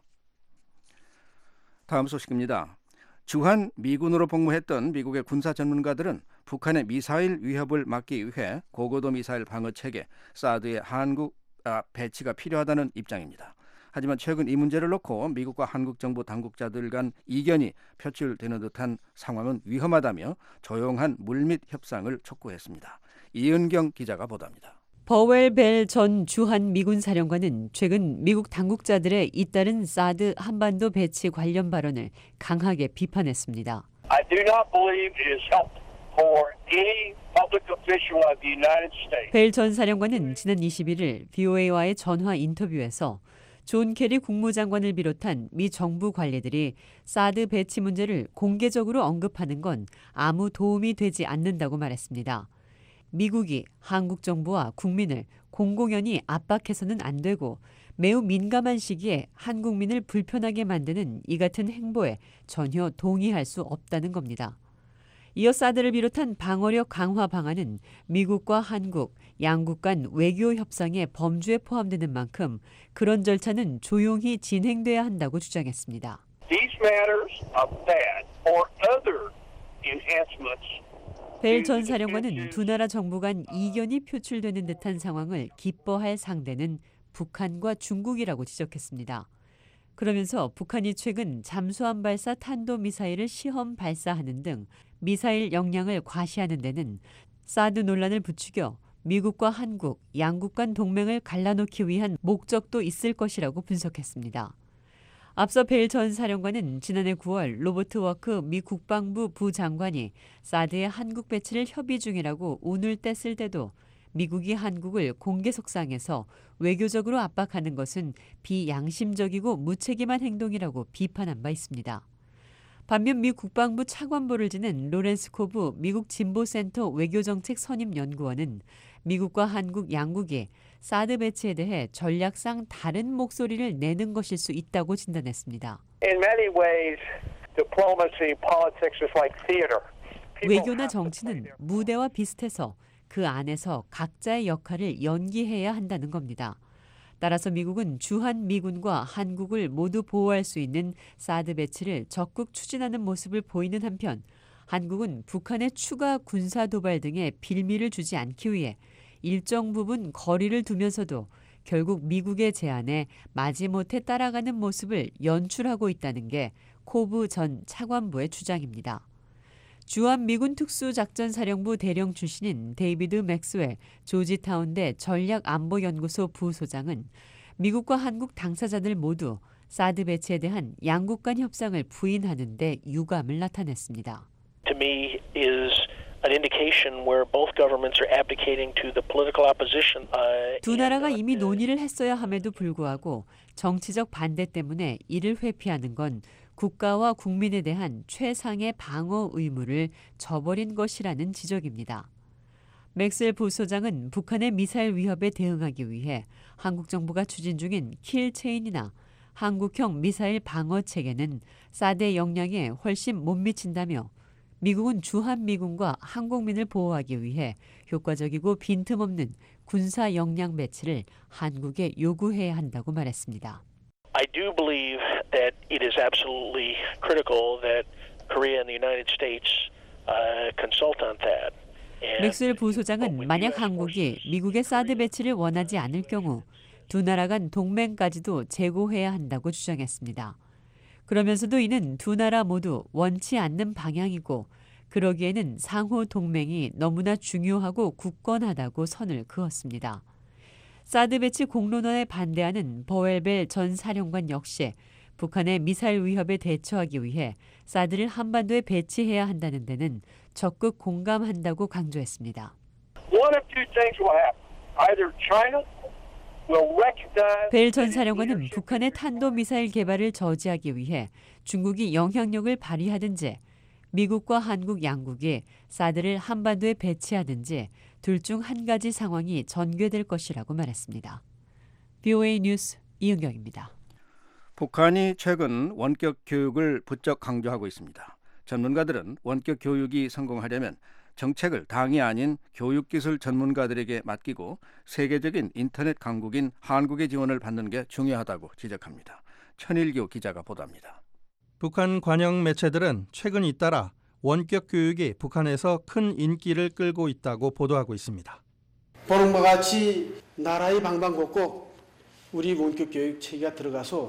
S3: 다음 소식입니다. 주한 미군으로 복무했던 미국의 군사 전문가들은 북한의 미사일 위협을 막기 위해 고고도 미사일 방어 체계 사드의 한국 배치가 필요하다는 입장입니다. 하지만 최근 이 문제를 놓고 미국과 한국 정부 당국자들 간 이견이 표출되는 듯한 상황은 위험하다며 조용한 물밑 협상을 촉구했습니다. 이은경 기자가 보도합니다.
S9: 버웰 벨 전 주한 미군 사령관은 최근 미국 당국자들의 잇따른 사드 한반도 배치 관련 발언을 강하게 비판했습니다.
S10: I do not believe it is helpful for any public official of the United States.
S9: 벨 전 사령관은 지난 21일 VOA와의 전화 인터뷰에서 존 케리 국무장관을 비롯한 미 정부 관리들이 사드 배치 문제를 공개적으로 언급하는 건 아무 도움이 되지 않는다고 말했습니다. 미국이 한국 정부와 국민을 공공연히 압박해서는 안 되고 매우 민감한 시기에 한국민을 불편하게 만드는 이 같은 행보에 전혀 동의할 수 없다는 겁니다. 이어 사드를 비롯한 방어력 강화 방안은 미국과 한국, 양국 간 외교 협상의 범주에 포함되는 만큼 그런 절차는 조용히 진행돼야 한다고 주장했습니다.
S10: These matters of that or other enhancements.
S9: 벨 전 사령관은 두 나라 정부 간 이견이 표출되는 듯한 상황을 기뻐할 상대는 북한과 중국이라고 지적했습니다. 그러면서 북한이 최근 잠수함 발사 탄도미사일을 시험 발사하는 등 미사일 역량을 과시하는 데는 사드 논란을 부추겨 미국과 한국, 양국 간 동맹을 갈라놓기 위한 목적도 있을 것이라고 분석했습니다. 앞서 벨 전 사령관은 지난해 9월 로버트 워크 미 국방부 부장관이 사드의 한국 배치를 협의 중이라고 운을 뗐을 때도 미국이 한국을 공개 속상해서 외교적으로 압박하는 것은 비양심적이고 무책임한 행동이라고 비판한 바 있습니다. 반면 미 국방부 차관보를 지낸 로렌스 코브 미국 진보센터 외교정책 선임연구원은 미국과 한국 양국이 사드 배치에 대해 전략상 다른 목소리를 내는 것일 수 있다고 진단했습니다.
S10: In many ways, diplomacy, politics is like theater.
S9: 외교나 정치는 무대와 비슷해서 그 안에서 각자의 역할을 연기해야 한다는 겁니다. 따라서 미국은 주한미군과 한국을 모두 보호할 수 있는 사드 배치를 적극 추진하는 모습을 보이는 한편 한국은 북한의 추가 군사 도발 등의 빌미를 주지 않기 위해 일정 부분 거리를 두면서도 결국 미국의 제안에 마지못해 따라가는 모습을 연출하고 있다는 게 코브 전 차관보의 주장입니다. 주한미군 특수작전사령부 대령 출신인 데이비드 맥스웰 조지타운대 전략안보연구소 부소장은 미국과 한국 당사자들 모두 사드 배치에 대한 양국 간 협상을 부인하는 데 유감을 나타냈습니다.
S11: To me is an indication where both governments are abdicating to the political opposition.
S9: 두 나라가 이미 논의를 했어야 함에도 불구하고 정치적 반대 때문에 이를 회피하는 건 국가와 국민에 대한 최상의 방어 의무를 저버린 것이라는 지적입니다. 맥스웰 부소장은 북한의 미사일 위협에 대응하기 위해 한국 정부가 추진 중인 킬체인이나 한국형 미사일 방어 체계는 사드의 역량에 훨씬 못 미친다며 미국은 주한미군과 항공민을 보호하기 위해 효과적이고 빈틈없는 군사 역량 배치를 한국에 요구해야 한다고 말했습니다.
S11: I do believe that it is absolutely critical that Korea and the United States consult on that.
S9: 맥스웰 부소장은 만약 한국이 미국의 사드 배치를 원하지 않을 경우 두 나라 간 동맹까지도 재고해야 한다고 주장했습니다. 그러면서도 이는 두 나라 모두 원치 않는 방향이고 그러기에는 상호 동맹이 너무나 중요하고 굳건하다고 선을 그었습니다. 사드 배치 공론화에 반대하는 버웰벨 전 사령관 역시 북한의 미사일 위협에 대처하기 위해 사드를 한반도에 배치해야 한다는 데는 적극 공감한다고 강조했습니다. 벨 전 사령관은 북한의 탄도미사일 개발을 저지하기 위해 중국이 영향력을 발휘하든지 미국과 한국 양국이 사드를 한반도에 배치하든지 둘 중 한 가지 상황이 전개될 것이라고 말했습니다. BOA 뉴스 이은경입니다.
S3: 북한이 최근 원격 교육을 부쩍 강조하고 있습니다. 전문가들은 원격 교육이 성공하려면 정책을 당이 아닌 교육기술 전문가들에게 맡기고 세계적인 인터넷 강국인 한국의 지원을 받는 게 중요하다고 지적합니다. 천일교 기자가 보도합니다.
S2: 북한 관영 매체들은 최근 잇따라 원격 교육이 북한에서 큰 인기를 끌고 있다고 보도하고 있습니다.
S12: 보는 바와 같이 나라의 방방곡곡 우리 원격 교육 체계가 들어가서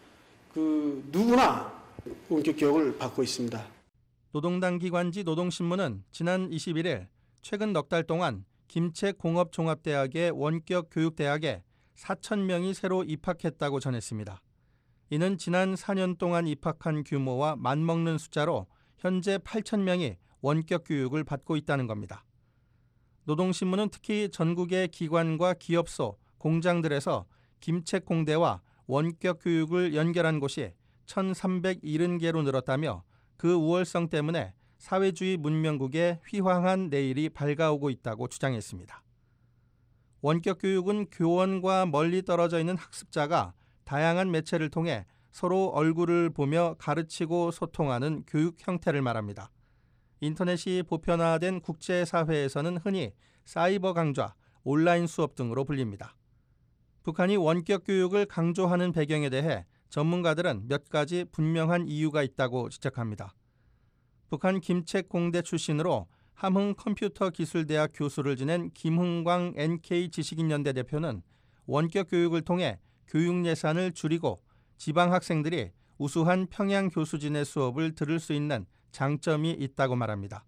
S12: 누구나 원격 교육을 받고 있습니다.
S2: 노동당 기관지 노동신문은 지난 21일 최근 넉 달 동안 김책공업종합대학의 원격 교육대학에 4,000명이 새로 입학했다고 전했습니다. 이는 지난 4년 동안 입학한 규모와 맞먹는 숫자로 현재 8,000명이 원격 교육을 받고 있다는 겁니다. 노동신문은 특히 전국의 기관과 기업소, 공장들에서 김책공대와 원격 교육을 연결한 곳이 1,370개로 늘었다며 그 우월성 때문에 사회주의 문명국의 휘황한 내일이 밝아오고 있다고 주장했습니다. 원격 교육은 교원과 멀리 떨어져 있는 학습자가 다양한 매체를 통해 서로 얼굴을 보며 가르치고 소통하는 교육 형태를 말합니다. 인터넷이 보편화된 국제사회에서는 흔히 사이버 강좌, 온라인 수업 등으로 불립니다. 북한이 원격 교육을 강조하는 배경에 대해 전문가들은 몇 가지 분명한 이유가 있다고 지적합니다. 북한 김책공대 출신으로 함흥 컴퓨터기술대학 교수를 지낸 김흥광 NK지식인연대 대표는 원격 교육을 통해 교육 예산을 줄이고 지방 학생들이 우수한 평양 교수진의 수업을 들을 수 있는 장점이 있다고 말합니다.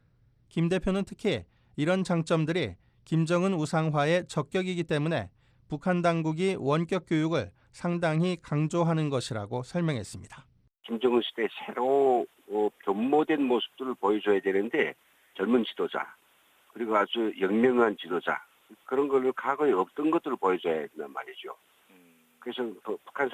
S2: 김 대표는 특히 이런 장점들이 김정은 우상화의 적격이기 때문에 북한 당국이 원격 교육을 상당히 강조하는 것이라고 설명했습니다.
S13: 김정은 시대 새로 변모된 모습들을 보여줘야 되는데 젊은 지도자 그리고 아주 영명한 지도자 그런 걸 과거에 없던 것들을 보여줘야 된단 말이죠. 그래서 북한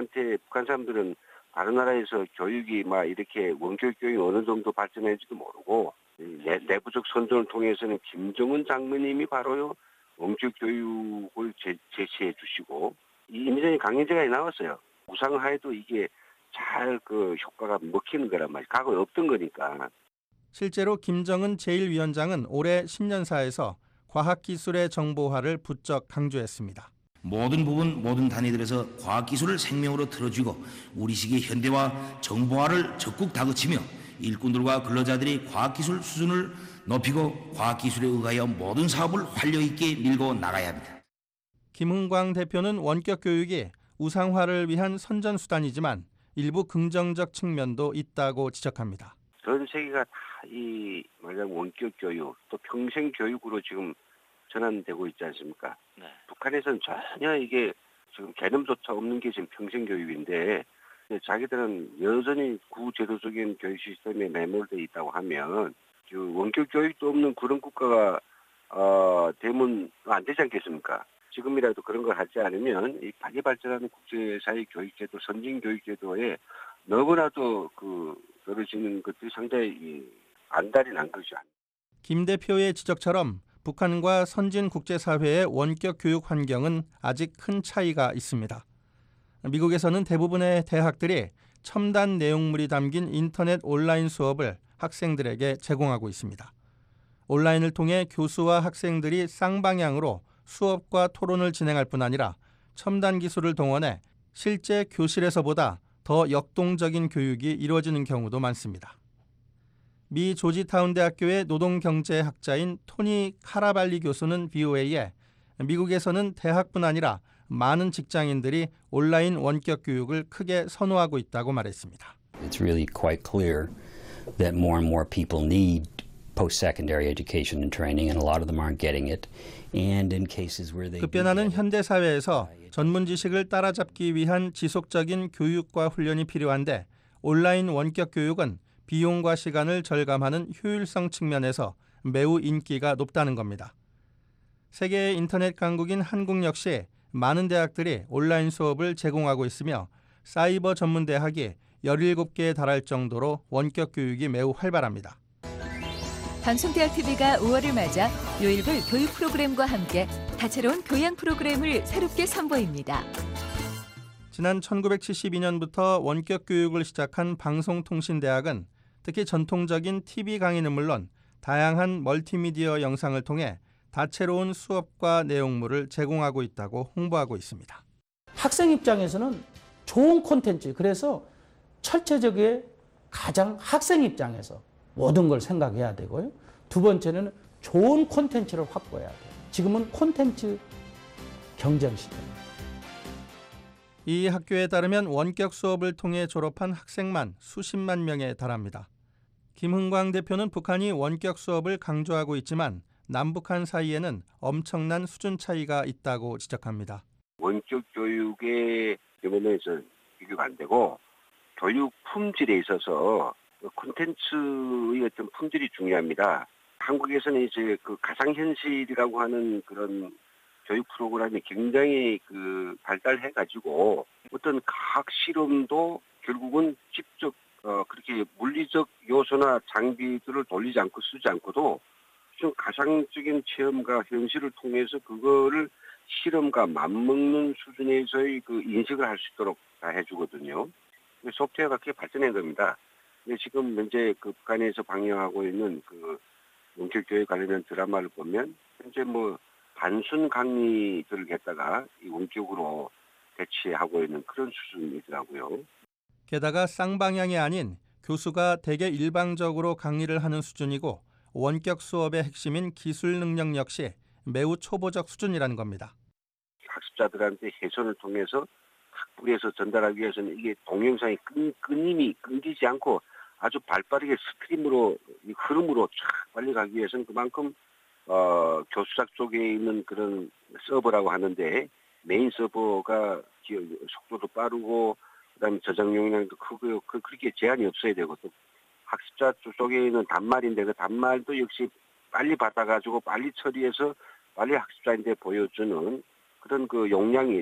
S13: 사람들은 다른 나라에서 교육이 막 이렇게 원격 교육이 어느 정도 발전했지도 모르고 내부적 선전을 통해서는 김정은 장모님이 바로요 원격 교육을 제시해 주시고 이미전에 강연제가 나왔어요. 우상화에도 이게 잘 효과가 먹히는 거란 말이에요. 과거에 없던 거니까.
S2: 실제로 김정은 제1위원장은 올해 신년사에서 과학기술의 정보화를 부쩍 강조했습니다.
S14: 모든 부분, 모든 단위들에서 과학기술을 생명으로 틀어주고 우리식의 현대화 정보화를 적극 다그치며 일꾼들과 근로자들이 과학기술 수준을 높이고 과학기술에 의하여 모든 사업을 활력 있게 밀고 나가야 합니다.
S2: 김흥광 대표는 원격 교육이 우상화를 위한 선전수단이지만 일부 긍정적 측면도 있다고 지적합니다.
S13: 전 세계가 다 이 말하자면 원격 교육 또 평생 교육으로 지금 전환되고 있지 않습니까? 네. 북한에서는 전혀 이게 지금 개념조차 없는 게 지금 평생 교육인데 자기들은 여전히 구제도적인 교육 시스템에 매몰되어 있다고 하면 원격 교육도 없는 그런 국가가 되면 안 되지 않겠습니까? 지금이라도 그런 걸 하지 않으면 이 빨리 발전하는 국제사회 교육제도, 선진 교육제도에 너무나도 떨어지는 것들이 상당히 안달이 난 거죠.
S2: 김 대표의 지적처럼 북한과 선진 국제사회의 원격 교육 환경은 아직 큰 차이가 있습니다. 미국에서는 대부분의 대학들이 첨단 내용물이 담긴 인터넷 온라인 수업을 학생들에게 제공하고 있습니다. 온라인을 통해 교수와 학생들이 쌍방향으로 수업과 토론을 진행할 뿐 아니라 첨단 기술을 동원해 실제 교실에서보다 더 역동적인 교육이 이루어지는 경우도 많습니다. 미 조지타운 대학교의 노동경제학자인 토니 카라발리 교수는 VOA에 미국에서는 대학뿐 아니라 많은 직장인들이 온라인 원격 교육을 크게 선호하고 있다고 말했습니다.
S15: It's really quite clear that more and more people need post-secondary education and training, and a lot of them aren't getting it. And in cases where they
S2: 급변하는 현대 사회에서 전문 지식을 따라잡기 위한 지속적인 교육과 훈련이 필요한데 온라인 원격 교육은 비용과 시간을 절감하는 효율성 측면에서 매우 인기가 높다는 겁니다. 세계의 인터넷 강국인 한국 역시 많은 대학들이 온라인 수업을 제공하고 있으며 사이버 전문 대학이 17개에 달할 정도로 원격 교육이 매우 활발합니다.
S16: 방송대학TV가 5월을 맞아 요일별 교육 프로그램과 함께 다채로운 교양 프로그램을 새롭게 선보입니다.
S2: 지난 1972년부터 원격 교육을 시작한 방송통신대학은 특히 전통적인 TV 강의는 물론 다양한 멀티미디어 영상을 통해 다채로운 수업과 내용물을 제공하고 있다고 홍보하고 있습니다.
S12: 학생 입장에서는 좋은 콘텐츠, 그래서 철저하게 가장 학생 입장에서 모든 걸 생각해야 되고요. 두 번째는 좋은 콘텐츠를 확보해야 돼요. 지금은 콘텐츠 경쟁 시대입니다.
S2: 이 학교에 따르면 원격 수업을 통해 졸업한 학생만 수십만 명에 달합니다. 김흥광 대표는 북한이 원격 수업을 강조하고 있지만 남북한 사이에는 엄청난 수준 차이가 있다고 지적합니다.
S13: 원격 교육의 경우에서 비교가 안 되고 교육 품질에 있어서 콘텐츠의 어떤 품질이 중요합니다. 한국에서는 이제 가상현실이라고 하는 그런 교육 프로그램이 굉장히 발달해가지고 어떤 과학 실험도 결국은 직접 그렇게 물리적 요소나 장비들을 돌리지 않고 쓰지 않고도 좀 가상적인 체험과 현실을 통해서 그거를 실험과 맞먹는 수준에서의 인식을 할 수 있도록 다 해주거든요. 소프트웨어가 그렇게 발전한 겁니다. 근데 지금 현재 그 북한에서 방영하고 있는 그 원격교육 관련된 드라마를 보면 현재 뭐 단순 강의들을 했다가 이 원격으로 대치하고 있는 그런 수준이더라고요.
S2: 게다가 쌍방향이 아닌 교수가 대개 일방적으로 강의를 하는 수준이고 원격 수업의 핵심인 기술 능력 역시 매우 초보적 수준이라는 겁니다.
S13: 학습자들한테 해설을 통해서 학부에서 전달하기 위해서는 이게 동영상이 끊기지 않고 아주 발빠르게 스트림으로 이 흐름으로 쫙 빨리 가기 위해서는 그만큼 교수작 쪽에 있는 그런 서버라고 하는데 메인 서버가 속도도 빠르고 그다음에 저장 용량도 크고 그렇게 제한이 없어야 되고 또 학습자 쪽에 있는 단말인데 그 단말도 역시 빨리 받아가지고 빨리 처리해서 빨리 학습자한테 보여주는 그런 그 용량이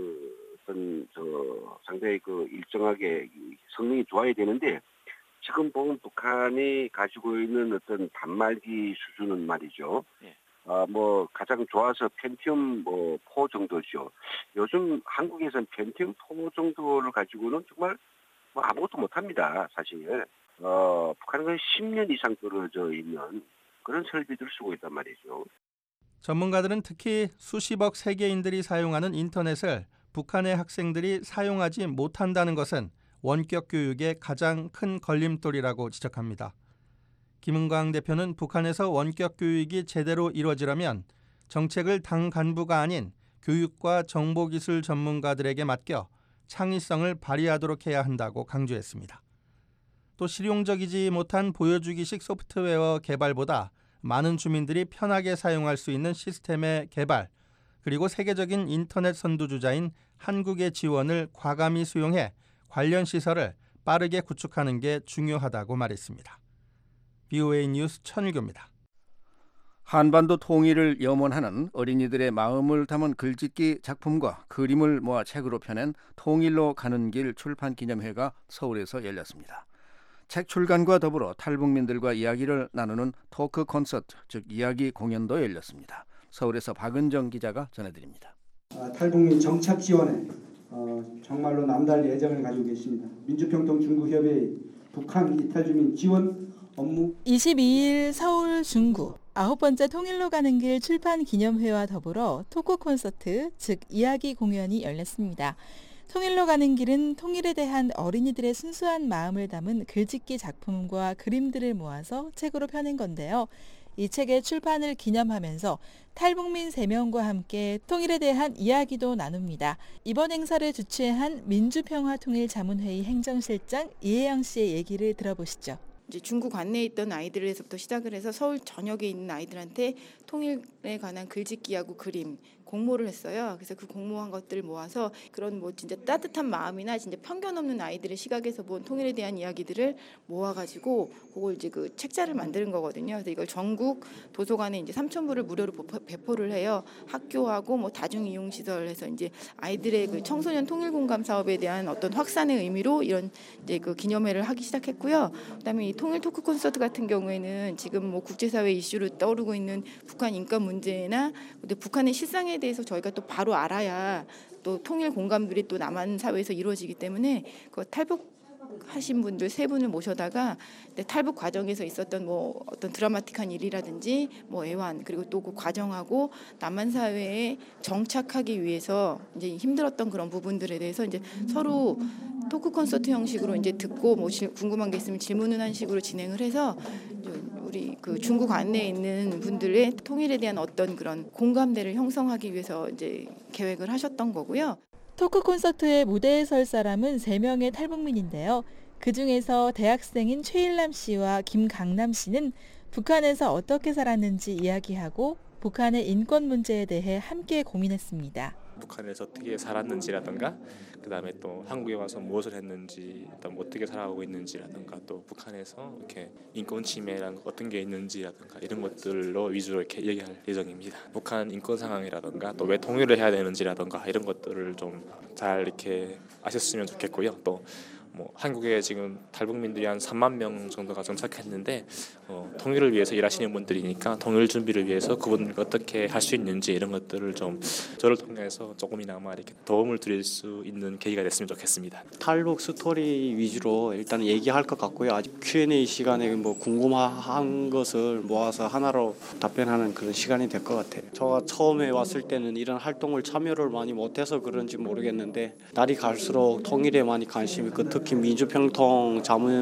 S13: 어떤 상당히 그 일정하게 성능이 좋아야 되는데 지금 보면 북한이 가지고 있는 어떤 단말기 수준은 말이죠. 뭐 가장 좋아서 펜티엄 4 정도죠. 요즘 한국에서는 펜티엄 4 정도를 가지고는 정말 뭐 아무것도 못합니다. 사실 북한은 10년 이상 떨어져 있는 그런 설비들을 쓰고 있단 말이죠.
S2: 전문가들은 특히 수십억 세계인들이 사용하는 인터넷을 북한의 학생들이 사용하지 못한다는 것은 원격 교육의 가장 큰 걸림돌이라고 지적합니다. 김은광 대표는 북한에서 원격 교육이 제대로 이루어지려면 정책을 당 간부가 아닌 교육과 정보기술 전문가들에게 맡겨 창의성을 발휘하도록 해야 한다고 강조했습니다. 또 실용적이지 못한 보여주기식 소프트웨어 개발보다 많은 주민들이 편하게 사용할 수 있는 시스템의 개발, 그리고 세계적인 인터넷 선두주자인 한국의 지원을 과감히 수용해 관련 시설을 빠르게 구축하는 게 중요하다고 말했습니다. BOA 뉴스 천일교입니다.
S3: 한반도 통일을 염원하는 어린이들의 마음을 담은 글짓기 작품과 그림을 모아 책으로 펴낸 통일로 가는 길 출판기념회가 서울에서 열렸습니다. 책 출간과 더불어 탈북민들과 이야기를 나누는 토크 콘서트, 즉 이야기 공연도 열렸습니다. 서울에서 박은정 기자가 전해드립니다.
S17: 탈북민 정착 지원에 정말로 남다를 애정을 가지고 계십니다. 민주평통 중구협회의 북한 이탈주민 지원 업무
S18: 22일 서울 중구 9번째 통일로 가는 길 출판 기념회와 더불어 토크 콘서트, 즉 이야기 공연이 열렸습니다. 통일로 가는 길은 통일에 대한 어린이들의 순수한 마음을 담은 글짓기 작품과 그림들을 모아서 책으로 펴낸 건데요. 이 책의 출판을 기념하면서 탈북민 3명과 함께 통일에 대한 이야기도 나눕니다. 이번 행사를 주최한 민주평화통일자문회의 행정실장 이혜영 씨의 얘기를 들어보시죠.
S19: 이제 중구 관내에 있던 아이들에서부터 시작을 해서 서울 전역에 있는 아이들한테 통일에 관한 글짓기하고 그림 공모를 했어요. 그래서 그 공모한 것들을 모아서 그런 뭐 진짜 따뜻한 마음이나 진짜 편견 없는 아이들의 시각에서 본 통일에 대한 이야기들을 모아가지고 그걸 이제 그 책자를 만드는 거거든요. 그래서 이걸 전국 도서관에 이제 3,000부를 무료로 배포를 해요. 학교하고 뭐 다중 이용 시설에서 이제 아이들의 그 청소년 통일 공감 사업에 대한 어떤 확산의 의미로 이런 이제 그 기념회를 하기 시작했고요. 그다음에 이 통일 토크 콘서트 같은 경우에는 지금 뭐 국제사회 이슈로 떠오르고 있는 북한 인권 문제나 근데 북한의 실상에 대해서 저희가 또 바로 알아야 또 통일 공감들이 또 남한 사회에서 이루어지기 때문에 그 탈북하신 분들 3분을 모셔다가 탈북 과정에서 있었던 뭐 어떤 드라마틱한 일이라든지 뭐 애환 그리고 또 그 과정하고 남한 사회에 정착하기 위해서 이제 힘들었던 그런 부분들에 대해서 이제 서로 토크 콘서트 형식으로 이제 듣고 뭐 궁금한 게 있으면 질문을 한 식으로 진행을 해서 우리 그 중국 안내에 있는 분들의 통일에 대한 어떤 그런 공감대를 형성하기 위해서 이제 계획을 하셨던 거고요.
S18: 토크 콘서트에 무대에 설 사람은 3명의 탈북민인데요. 그중에서 대학생인 최일남 씨와 김강남 씨는 북한에서 어떻게 살았는지 이야기하고 북한의 인권 문제에 대해 함께 고민했습니다.
S20: 북한에서 어떻게 살았는지라든가 그다음에 또 한국에 와서 무엇을 했는지 또 어떻게 살아가고 있는지라든가 또 북한에서 이렇게 인권 침해랑 어떤 게 있는지라든가 이런 것들로 위주로 이렇게 얘기할 예정입니다. 북한 인권 상황이라든가 또 왜 통일을 해야 되는지라든가 이런 것들을 좀 잘 이렇게 아셨으면 좋겠고요. 또 뭐 한국에 지금 탈북민들이 한 3만 명 정도가 정착했는데 통일을 위해서 일하시는 분들이니까 통일 준비를 위해서 그분들과 어떻게 할 수 있는지 이런 것들을 좀 저를 통해서 조금이나마 이렇게 도움을 드릴 수 있는 계기가 됐으면 좋겠습니다.
S21: 탈북 스토리 위주로 일단 얘기할 것 같고요. 아직 Q&A 시간에 뭐 궁금한 것을 모아서 하나로 답변하는 그런 시간이 될 것 같아요. 제가 처음에 왔을 때는 이런 활동을 참여를 많이 못해서 그런지 모르겠는데 날이 갈수록 통일에 많이 관심이 있고 특히 민주평통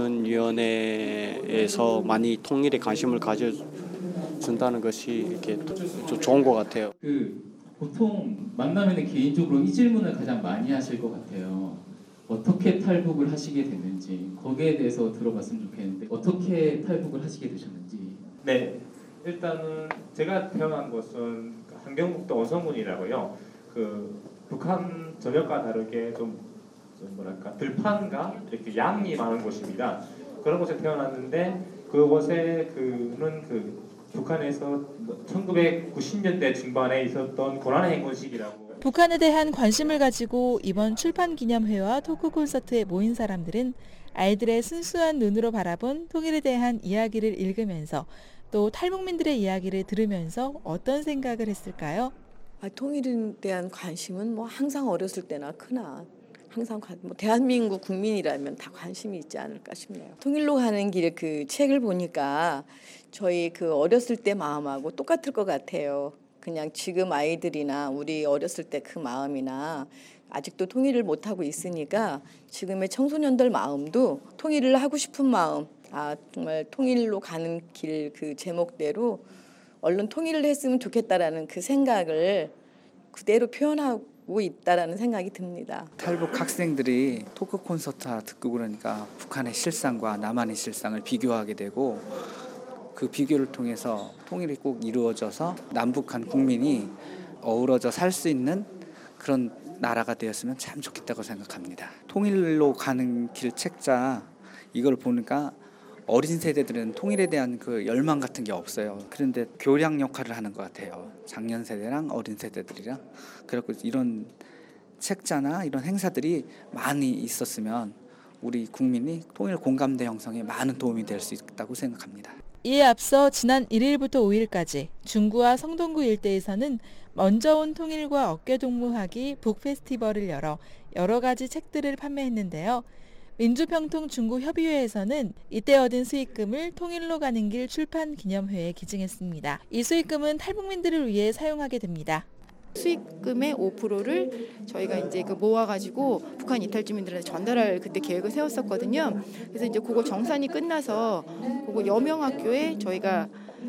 S21: 자문위원회에서 많이 통일에 관심을 가져준다는 것이 이렇게 좋은 것 같아요.
S22: 보통 만나면 개인적으로 이 질문을 가장 많이 하실 것 같아요. 어떻게 탈북을 하시게 됐는지 거기에 대해서 들어봤으면 좋겠는데 어떻게 탈북을 하시게 되셨는지.
S23: 네, 일단은 제가 태어난 곳은 함경북도 어성군이라고요. 북한 전역과 다르게 좀 뭐랄까 들판과 이렇게 양이 많은 곳입니다. 그런 곳에 태어났는데 그곳에 북한에서 1990년대 중반에 있었던 고난의 행군식이라고.
S18: 북한에 대한 관심을 가지고 이번 출판 기념회와 토크 콘서트에 모인 사람들은 아이들의 순수한 눈으로 바라본 통일에 대한 이야기를 읽으면서 또 탈북민들의 이야기를 들으면서 어떤 생각을 했을까요?
S24: 통일에 대한 관심은 뭐 항상 어렸을 때나 크나 항상 대한민국 국민이라면 다 관심이 있지 않을까 싶네요. 통일로 가는 길 그 책을 보니까 저희 어렸을 때 마음하고 똑같을 것 같아요. 그냥 지금 아이들이나 우리 어렸을 때 그 마음이나 아직도 통일을 못하고 있으니까 지금의 청소년들 마음도 통일을 하고 싶은 마음, 정말 통일로 가는 길 그 제목대로 얼른 통일을 했으면 좋겠다라는 그 생각을 그대로 표현하고 있다라는 생각이 듭니다.
S25: 탈북 학생들이 토크 콘서트 듣고 그러니까 북한의 실상과 남한의 실상을 비교하게 되고 그 비교를 통해서 통일이 꼭 이루어져서 남북한 국민이 어우러져 살 수 있는 그런 나라가 되었으면 참 좋겠다고 생각합니다. 통일로 가는 길 책자 이걸 보니까 어린 세대들은 통일에 대한 그 열망 같은 게 없어요. 그런데 교량 역할을 하는 것 같아요. 작년 세대랑 어린 세대들이랑. 그래서 이런 책자나 이런 행사들이 많이 있었으면 우리 국민이 통일 공감대 형성에 많은 도움이 될 수 있다고 생각합니다.
S18: 이에 앞서 지난 1일부터 5일까지 중구와 성동구 일대에서는 먼저 온 통일과 어깨동무하기 북페스티벌을 열어 여러 가지 책들을 판매했는데요. 민주평통 중구협의회에서는 이때 얻은 수익금을 통일로 가는 길 출판 기념회에 기증했습니다. 이 수익금은 탈북민들을 위해 사용하게 됩니다.
S19: 수익금의 5%를 저희가 이제 모아가지고 북한 이탈 주민들한테 전달할 그때 계획을 세웠었거든요. 그래서 이제 그거 정산이 끝나서 그거 여명학교에 저희가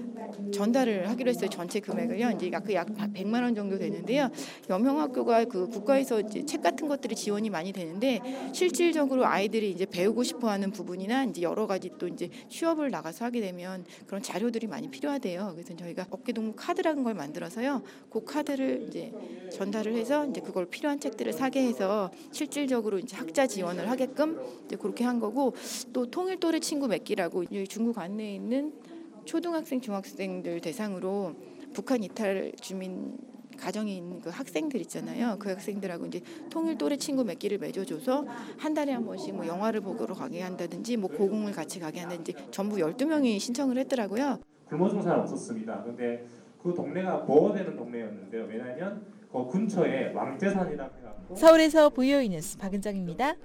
S19: 전달을 하기로 했어요. 전체 금액을요. 이제 약 100만 원 정도 되는데요. 여명학교가 국가에서 이제 책 같은 것들이 지원이 많이 되는데 실질적으로 아이들이 이제 배우고 싶어하는 부분이나 이제 여러 가지 또 이제 취업을 나가서 하게 되면 그런 자료들이 많이 필요하대요. 그래서 저희가 어깨동무 카드라는 걸 만들어서요. 그 카드를 이제 전달을 해서 이제 그걸 필요한 책들을 사게 해서 실질적으로 이제 학자 지원을 하게끔 이제 그렇게 한 거고 또 통일 또래 친구 맺기라고 중국 안내에 있는 초등학생, 중학생들 대상으로 북한 이탈 주민 가정에 있는 그 학생들 있잖아요. 그 학생들하고 이제 통일 또래 친구 맺기를 맺어줘서 한 달에 한 번씩 뭐 영화를 보러 가게 한다든지 뭐 고궁을 같이 가게 한다든지 전부 12명이 신청을 했더라고요.
S23: 굶어 죽은 사람 없었습니다. 근데 그 동네가 보호되는 동네였는데요. 왜냐하면 그 근처에 왕재산이라고 해서.
S18: 서울에서 VOE 뉴스 박은정입니다.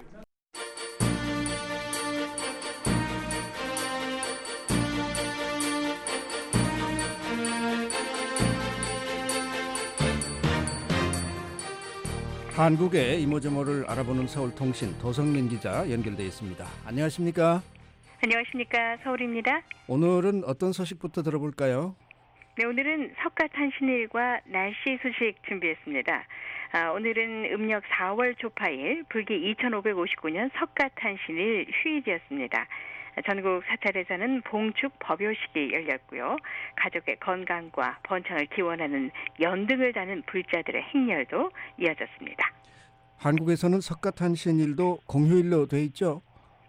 S3: 한국의 이모저모를 알아보는 서울통신 도성민 기자 연결돼 있습니다. 안녕하십니까?
S26: 안녕하십니까? 서울입니다.
S3: 오늘은 어떤 소식부터 들어볼까요?
S26: 네, 오늘은 석가탄신일과 날씨 소식 준비했습니다. 오늘은 음력 4월 초파일 불기 2559년 석가탄신일 휴일이었습니다. 전국 사찰에서는 봉축 법요식이 열렸고요. 가족의 건강과 번창을 기원하는 연등을 다는 불자들의 행렬도 이어졌습니다.
S3: 한국에서는 석가탄신일도 공휴일로 돼 있죠?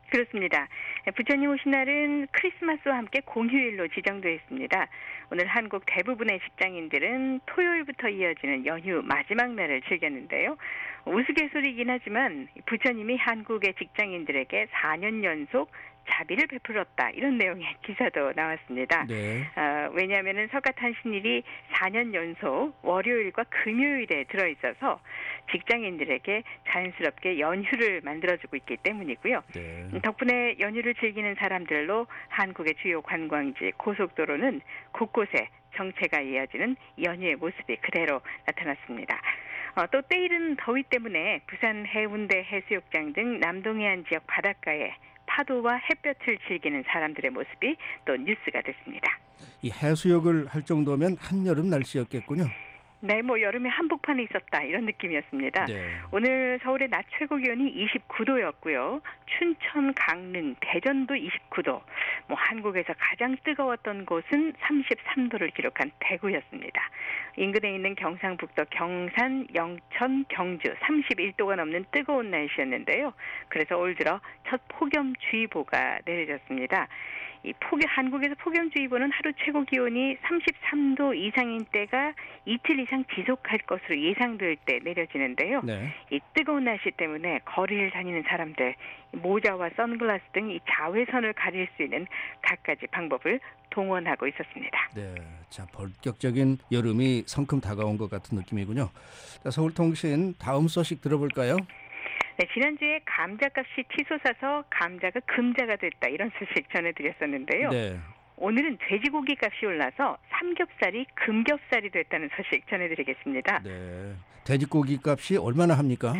S26: 그렇습니다. 부처님 오신 날은 크리스마스와 함께 공휴일로 지정되어 있습니다. 오늘 한국 대부분의 직장인들은 토요일부터 이어지는 연휴 마지막 날을 즐겼는데요. 우스갯소리이긴 하지만 부처님이 한국의 직장인들에게 4년 연속 자비를 베풀었다 이런 내용의 기사도 나왔습니다.
S3: 네.
S26: 왜냐하면 석가탄신일이 4년 연속 월요일과 금요일에 들어있어서 직장인들에게 자연스럽게 연휴를 만들어주고 있기 때문이고요.
S3: 네.
S26: 덕분에 연휴를 즐기는 사람들로 한국의 주요 관광지 고속도로는 곳곳에 정체가 이어지는 연휴의 모습이 그대로 나타났습니다. 또 때이른 더위 때문에 부산 해운대 해수욕장 등 남동해안 지역 바닷가에 파도와 햇볕을 즐기는 사람들의 모습이 또 뉴스가 됐습니다.
S3: 이 해수욕을 할 정도면 한여름 날씨였겠군요.
S26: 네, 여름에 한복판에 있었다 이런 느낌이었습니다.
S3: 네.
S26: 오늘 서울의 낮 최고 기온이 29도였고요. 춘천, 강릉, 대전도 29도. 한국에서 가장 뜨거웠던 곳은 33도를 기록한 대구였습니다. 인근에 있는 경상북도 경산, 영천, 경주 31도가 넘는 뜨거운 날씨였는데요. 그래서 올 들어 첫 폭염주의보가 내려졌습니다. 한국에서 폭염주의보는 하루 최고 기온이 33도 이상인 때가 이틀 이상 지속할 것으로 예상될 때 내려지는데요.
S3: 네.
S26: 이 뜨거운 날씨 때문에 거리를 다니는 사람들 모자와 선글라스 등 이 자외선을 가릴 수 있는 갖가지 방법을 동원하고 있었습니다.
S3: 네, 자 본격적인 여름이 성큼 다가온 것 같은 느낌이군요. 자, 서울통신 다음 소식 들어볼까요?
S26: 네, 지난주에 감자값이 치솟아서 감자가 금자가 됐다 이런 소식 전해드렸었는데요.
S3: 네.
S26: 오늘은 돼지고기 값이 올라서 삼겹살이 금겹살이 됐다는 소식 전해드리겠습니다.
S3: 네. 돼지고기 값이 얼마나 합니까?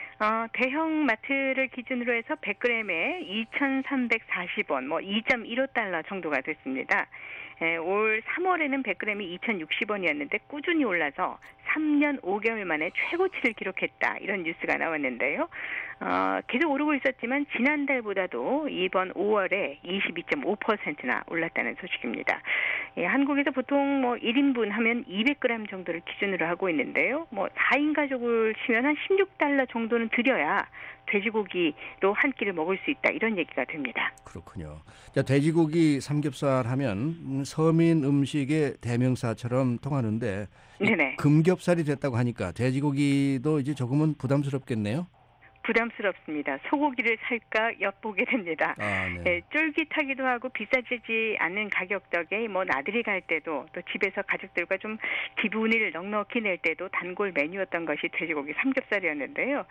S26: 대형 마트를 기준으로 해서 100g에 2,340원, 2.15달러 정도가 됐습니다. 올 3월에는 100g이 2,060원이었는데 꾸준히 올라서 3년 5개월 만에 최고치를 기록했다. 이런 뉴스가 나왔는데요. 계속 오르고 있었지만 지난달보다도 이번 5월에 22.5%나 올랐다는 소식입니다. 한국에서 보통 1인분 하면 200g 정도를 기준으로 하고 있는데요. 4인 가족을 치면 한 16달러 정도는 들여야 돼지고기로 한 끼를 먹을 수 있다. 이런 얘기가 됩니다.
S3: 그렇군요. 자, 돼지고기 삼겹살 하면 서민 음식의 대명사처럼 통하는데
S26: 네네.
S3: 금겹살이 됐다고 하니까 돼지고기도 이제 조금은 부담스럽겠네요.
S26: 부담스럽습니다. 소고기를 살까 엿보게 됩니다.
S3: 네.
S26: 쫄깃하기도 하고 비싸지지 않는 가격 덕에 나들이 갈 때도 또 집에서 가족들과 좀 기분을 넉넉히 낼 때도 단골 메뉴였던 것이 돼지고기 삼겹살이었는데요.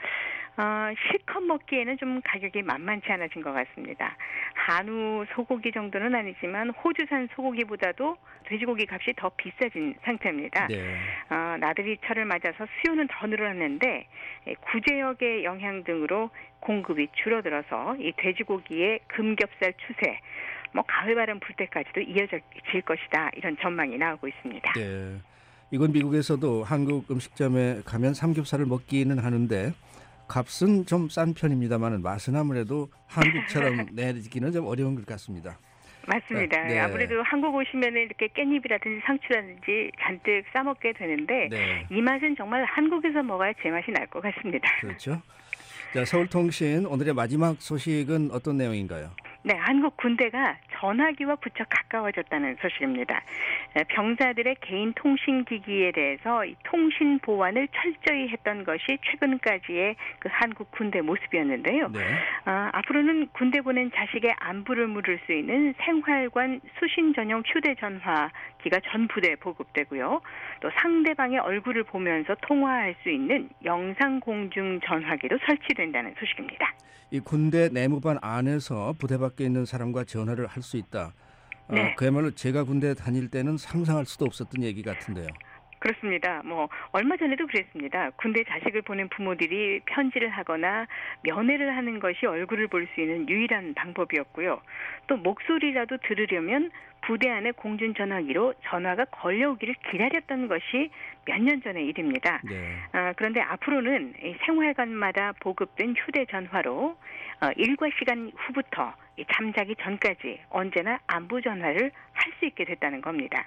S26: 실컷 먹기에는 좀 가격이 만만치 않아진 것 같습니다. 한우 소고기 정도는 아니지만 호주산 소고기보다도 돼지고기 값이 더 비싸진 상태입니다.
S3: 네.
S26: 나들이철을 맞아서 수요는 더 늘어났는데 구제역의 영향 등으로 공급이 줄어들어서 이 돼지고기의 금겹살 추세 가을바람 불 때까지도 이어질 것이다. 이런 전망이 나오고 있습니다.
S3: 네. 이건 미국에서도 한국 음식점에 가면 삼겹살을 먹기는 하는데 값은 좀 싼 편입니다만 맛은 아무래도 한국처럼 내기는 좀 어려운 것 같습니다.
S26: 맞습니다.
S3: 네.
S26: 아무래도 한국 오시면 이렇게 깻잎이라든지 상추라든지 잔뜩 싸먹게 되는데
S3: 네.
S26: 이 맛은 정말 한국에서 먹어야 제맛이 날 것 같습니다.
S3: 그렇죠. 자, 서울통신 오늘의 마지막 소식은 어떤 내용인가요?
S26: 네, 한국 군대가 전화기와 부쩍 가까워졌다는 소식입니다. 병사들의 개인 통신기기에 대해서 이 통신 보안을 철저히 했던 것이 최근까지의 그 한국 군대 모습이었는데요.
S3: 네.
S26: 앞으로는 군대 보낸 자식의 안부를 물을 수 있는 생활관 수신 전용 휴대전화기가 전 부대에 보급되고요. 또 상대방의 얼굴을 보면서 통화할 수 있는 영상공중 전화기도 설치된다는 소식입니다.
S3: 이 군대 내무반 안에서 부대 밖에 있는 사람과 전화를 할 수 있다.
S26: 네.
S3: 그야말로 제가 군대 다닐 때는 상상할 수도 없었던 얘기 같은데요.
S26: 그렇습니다. 얼마 전에도 그랬습니다. 군대 자식을 보낸 부모들이 편지를 하거나 면회를 하는 것이 얼굴을 볼 수 있는 유일한 방법이었고요. 또 목소리라도 들으려면 부대 안의 공중전화기로 전화가 걸려오기를 기다렸던 것이 몇 년 전의 일입니다.
S3: 네.
S26: 그런데 앞으로는 이 생활관마다 보급된 휴대전화로 일과 시간 후부터 잠자기 전까지 언제나 안부 전화를 할 수 있게 됐다는 겁니다.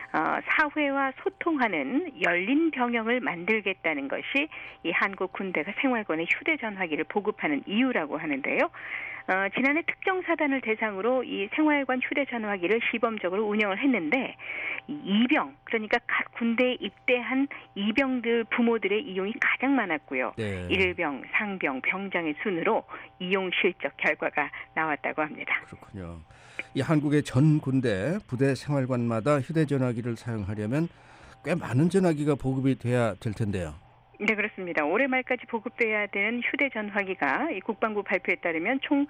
S26: 사회와 소통하는 열린 병영을 만들겠다는 것이 이 한국 군대가 생활관에 휴대전화기를 보급하는 이유라고 하는데요. 지난해 특정 사단을 대상으로 이 생활관 휴대전화기를 시범적으로 운영을 했는데 이 이병, 그러니까 각 군대에 입대한 이병들 부모들의 이용이 가장 많았고요.
S3: 네.
S26: 일병, 상병, 병장의 순으로 이용 실적 결과가 나왔다고 합니다.
S3: 그렇군요. 이 한국의 전 군대 부대 생활관마다 휴대전화기를 사용하려면 꽤 많은 전화기가 보급이 돼야 될 텐데요.
S26: 네, 그렇습니다. 올해 말까지 보급돼야 되는 휴대전화기가 이 국방부 발표에 따르면 총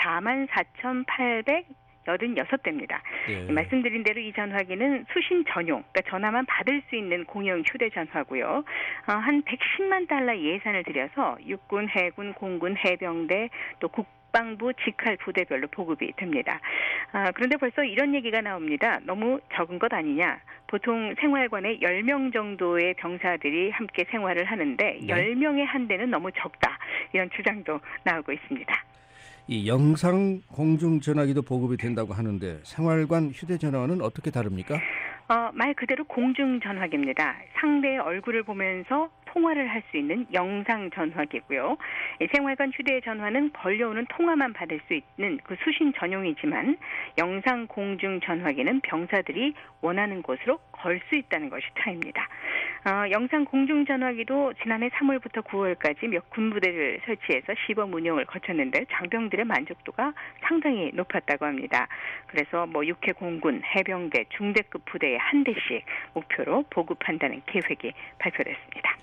S26: 44,886대입니다.
S3: 네.
S26: 말씀드린 대로 이 전화기는 수신 전용, 그러니까 전화만 받을 수 있는 공용 휴대전화고요. 한 110만 달러 예산을 들여서 육군, 해군, 공군, 해병대, 또 국방부 직할 부대별로 보급이 됩니다. 그런데 벌써 이런 얘기가 나옵니다. 너무 적은 것 아니냐. 보통 생활관에 10명 정도의 병사들이 함께 생활을 하는데
S3: 네.
S26: 10명의 한 대는 너무 적다. 이런 주장도 나오고 있습니다.
S3: 이 영상 공중 전화기도 보급이 된다고 하는데 생활관 휴대전화는 어떻게 다릅니까?
S26: 말 그대로 공중전화기입니다. 상대의 얼굴을 보면서 통화를 할 수 있는 영상전화기고요. 생활관 휴대전화는 걸려오는 통화만 받을 수 있는 그 수신 전용이지만 영상 공중전화기는 병사들이 원하는 곳으로 걸 수 있다는 것이 차이입니다. 영상 공중전화기도 지난해 3월부터 9월까지 몇 군부대를 설치해서 시범 운영을 거쳤는데 장병들의 만족도가 상당히 높았다고 합니다. 그래서 육해 공군, 해병대, 중대급 부대에 한 대씩 목표로 보급한다는 계획이 발표됐습니다.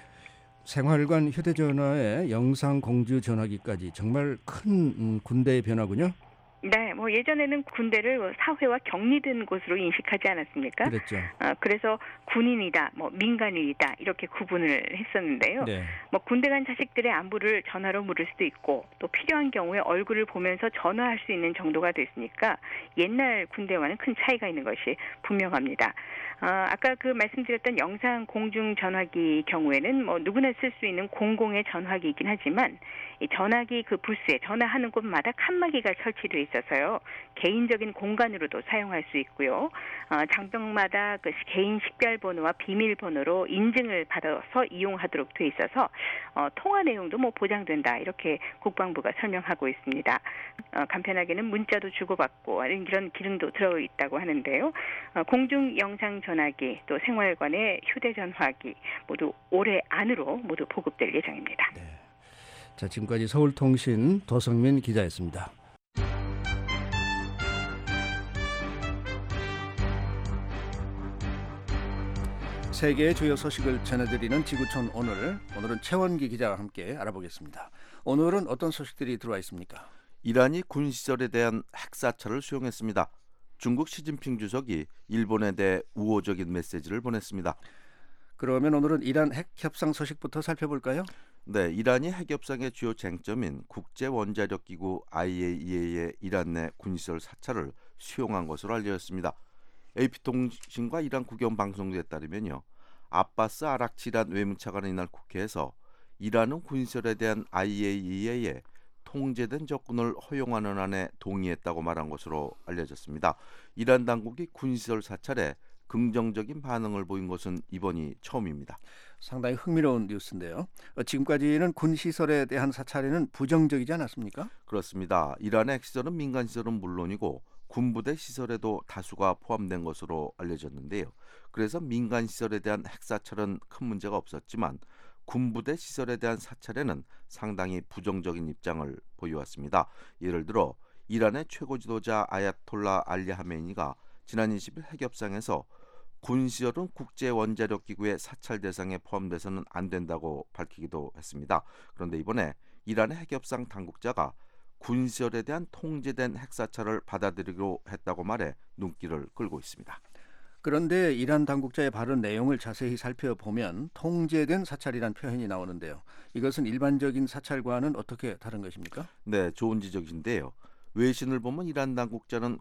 S3: 생활관 휴대전화에 영상 공주 전화기까지 정말 큰 군대의 변화군요.
S26: 네, 예전에는 군대를 사회와 격리된 곳으로 인식하지 않았습니까?
S3: 그랬죠.
S26: 그래서 군인이다, 민간인이다 이렇게 구분을 했었는데요.
S3: 네.
S26: 군대 간 자식들의 안부를 전화로 물을 수도 있고 또 필요한 경우에 얼굴을 보면서 전화할 수 있는 정도가 됐으니까 옛날 군대와는 큰 차이가 있는 것이 분명합니다. 아까 그 말씀드렸던 영상 공중 전화기 경우에는 누구나 쓸 수 있는 공공의 전화기이긴 하지만 이 전화기 그 부스에 전화하는 곳마다 칸막이가 설치되어 있어서요. 개인적인 공간으로도 사용할 수 있고요. 장병마다 그 개인 식별번호와 비밀번호로 인증을 받아서 이용하도록 되어 있어서 통화 내용도 보장된다. 이렇게 국방부가 설명하고 있습니다. 간편하게는 문자도 주고받고 이런 기능도 들어있다고 하는데요. 공중 영상 전화기 또 생활관의 휴대전화기 모두 올해 안으로 모두 보급될 예정입니다.
S3: 네. 자, 지금까지 서울통신 도성민 기자였습니다. 세계의 주요 소식을 전해드리는 지구촌 오늘은 최원기 기자와 함께 알아보겠습니다. 오늘은 어떤 소식들이 들어와 있습니까?
S1: 이란이 군 시설에 대한 핵사찰을 수용했습니다. 중국 시진핑 주석이 일본에 대해 우호적인 메시지를 보냈습니다.
S3: 그러면 오늘은 이란 핵 협상 소식부터 살펴볼까요?
S1: 네, 이란이 핵 협상의 주요 쟁점인 국제원자력기구 IAEA의 이란 내 군시설 사찰을 수용한 것으로 알려졌습니다. AP통신과 이란 국영 방송국에 따르면요, 아바스 아락치 이란 외무차관은 이날 국회에서 이란은 군시설에 대한 IAEA의 통제된 접근을 허용하는 안에 동의했다고 말한 것으로 알려졌습니다. 이란 당국이 군시설 사찰에 긍정적인 반응을 보인 것은 이번이 처음입니다.
S3: 상당히 흥미로운 뉴스인데요. 지금까지는 군시설에 대한 사찰에는 부정적이지 않았습니까?
S1: 그렇습니다. 이란의 핵시설은 민간시설은 물론이고 군부대 시설에도 다수가 포함된 것으로 알려졌는데요. 그래서 민간시설에 대한 핵사찰은 큰 문제가 없었지만 군부대 시설에 대한 사찰에는 상당히 부정적인 입장을 보여왔습니다. 예를 들어 이란의 최고 지도자 아야톨라 알리 하메니가 지난 20일 핵협상에서 군시설은 국제원자력기구의 사찰 대상에 포함돼서는 안 된다고 밝히기도 했습니다. 그런데 이번에 이란의 핵협상 당국자가 군시설에 대한 통제된 핵사찰을 받아들이기로 했다고 말해 눈길을 끌고 있습니다.
S3: 그런데 이란 당국자의 발언 내용을 자세히 살펴보면 통제된 사찰이란 표현이 나오는데요. 이것은 일반적인 사찰과는 어떻게 다른 것입니까?
S1: 네, 좋은 지적인데요. 외신을 보면 이란 당국자는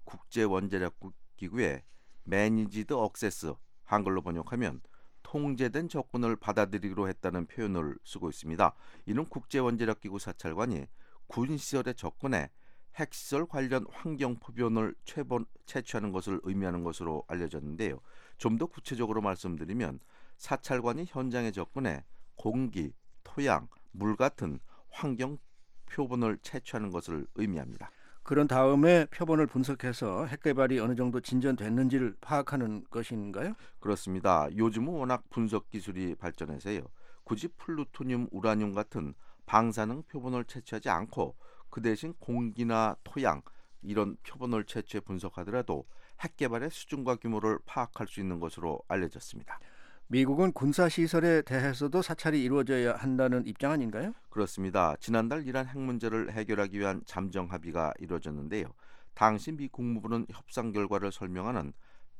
S1: 국제원자력기구의 매니지드 억세스, 한글로 번역하면 통제된 접근을 받아들이기로 했다는 표현을 쓰고 있습니다. 이는 국제원자력기구 사찰관이 군시설의 접근에 핵시설 관련 환경 표본을 채취하는 것을 의미하는 것으로 알려졌는데요. 좀 더 구체적으로 말씀드리면 사찰관이 현장에 접근해 공기, 토양, 물 같은 환경 표본을 채취하는 것을 의미합니다.
S3: 그런 다음에 표본을 분석해서 핵 개발이 어느 정도 진전됐는지를 파악하는 것인가요?
S1: 그렇습니다. 요즘은 워낙 분석 기술이 발전해서요. 굳이 플루토늄, 우라늄 같은 방사능 표본을 채취하지 않고 그 대신 공기나 토양 이런 표본을 채취해 분석하더라도 핵 개발의 수준과 규모를 파악할 수 있는 것으로 알려졌습니다.
S3: 미국은 군사시설에 대해서도 사찰이 이루어져야 한다는 입장 아닌가요?
S1: 그렇습니다. 지난달 이란 핵 문제를 해결하기 위한 잠정 합의가 이루어졌는데요. 당시 미 국무부는 협상 결과를 설명하는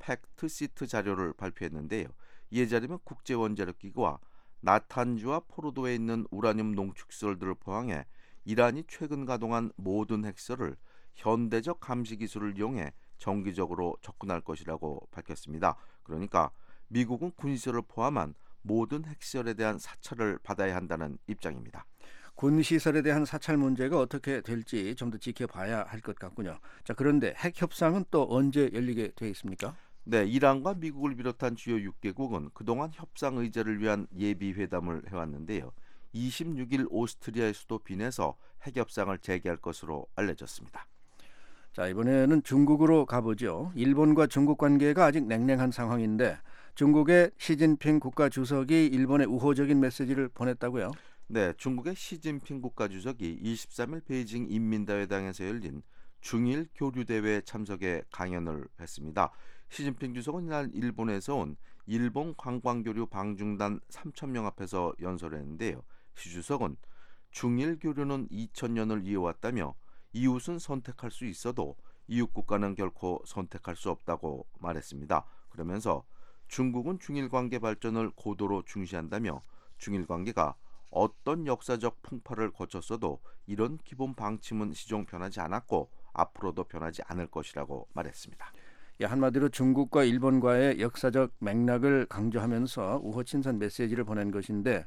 S1: 팩트 시트 자료를 발표했는데요. 이에 따르면 국제원자력기구와 나탄주와 포르도에 있는 우라늄 농축시설들을 포함해 이란이 최근 가동한 모든 핵시설을 현대적 감시 기술을 이용해 정기적으로 접근할 것이라고 밝혔습니다. 그러니까 미국은 군시설을 포함한 모든 핵시설에 대한 사찰을 받아야 한다는 입장입니다.
S3: 군시설에 대한 사찰 문제가 어떻게 될지 좀 더 지켜봐야 할 것 같군요. 자, 그런데 핵 협상은 또 언제 열리게 돼 있습니까?
S1: 네, 이란과 미국을 비롯한 주요 6개국은 그동안 협상 의제를 위한 예비 회담을 해왔는데요. 26일 오스트리아의 수도 빈에서 핵 협상을 재개할 것으로 알려졌습니다.
S3: 자, 이번에는 중국으로 가보죠. 일본과 중국 관계가 아직 냉랭한 상황인데 중국의 시진핑 국가주석이 일본에 우호적인 메시지를 보냈다고요?
S1: 네, 중국의 시진핑 국가주석이 23일 베이징 인민다회당에서 열린 중일 교류대회에 참석해 강연을 했습니다. 시진핑 주석은 이날 일본에서 온 일본 관광교류 방중단 3,000명 앞에서 연설을 했는데요. 시 주석은 중일 교류는 2000년을 이어왔다며 이웃은 선택할 수 있어도 이웃 국가는 결코 선택할 수 없다고 말했습니다. 그러면서 중국은 중일 관계 발전을 고도로 중시한다며 중일 관계가 어떤 역사적 풍파를 거쳤어도 이런 기본 방침은 시종 변하지 않았고 앞으로도 변하지 않을 것이라고 말했습니다.
S3: 한마디로 중국과 일본과의 역사적 맥락을 강조하면서 우호친선 메시지를 보낸 것인데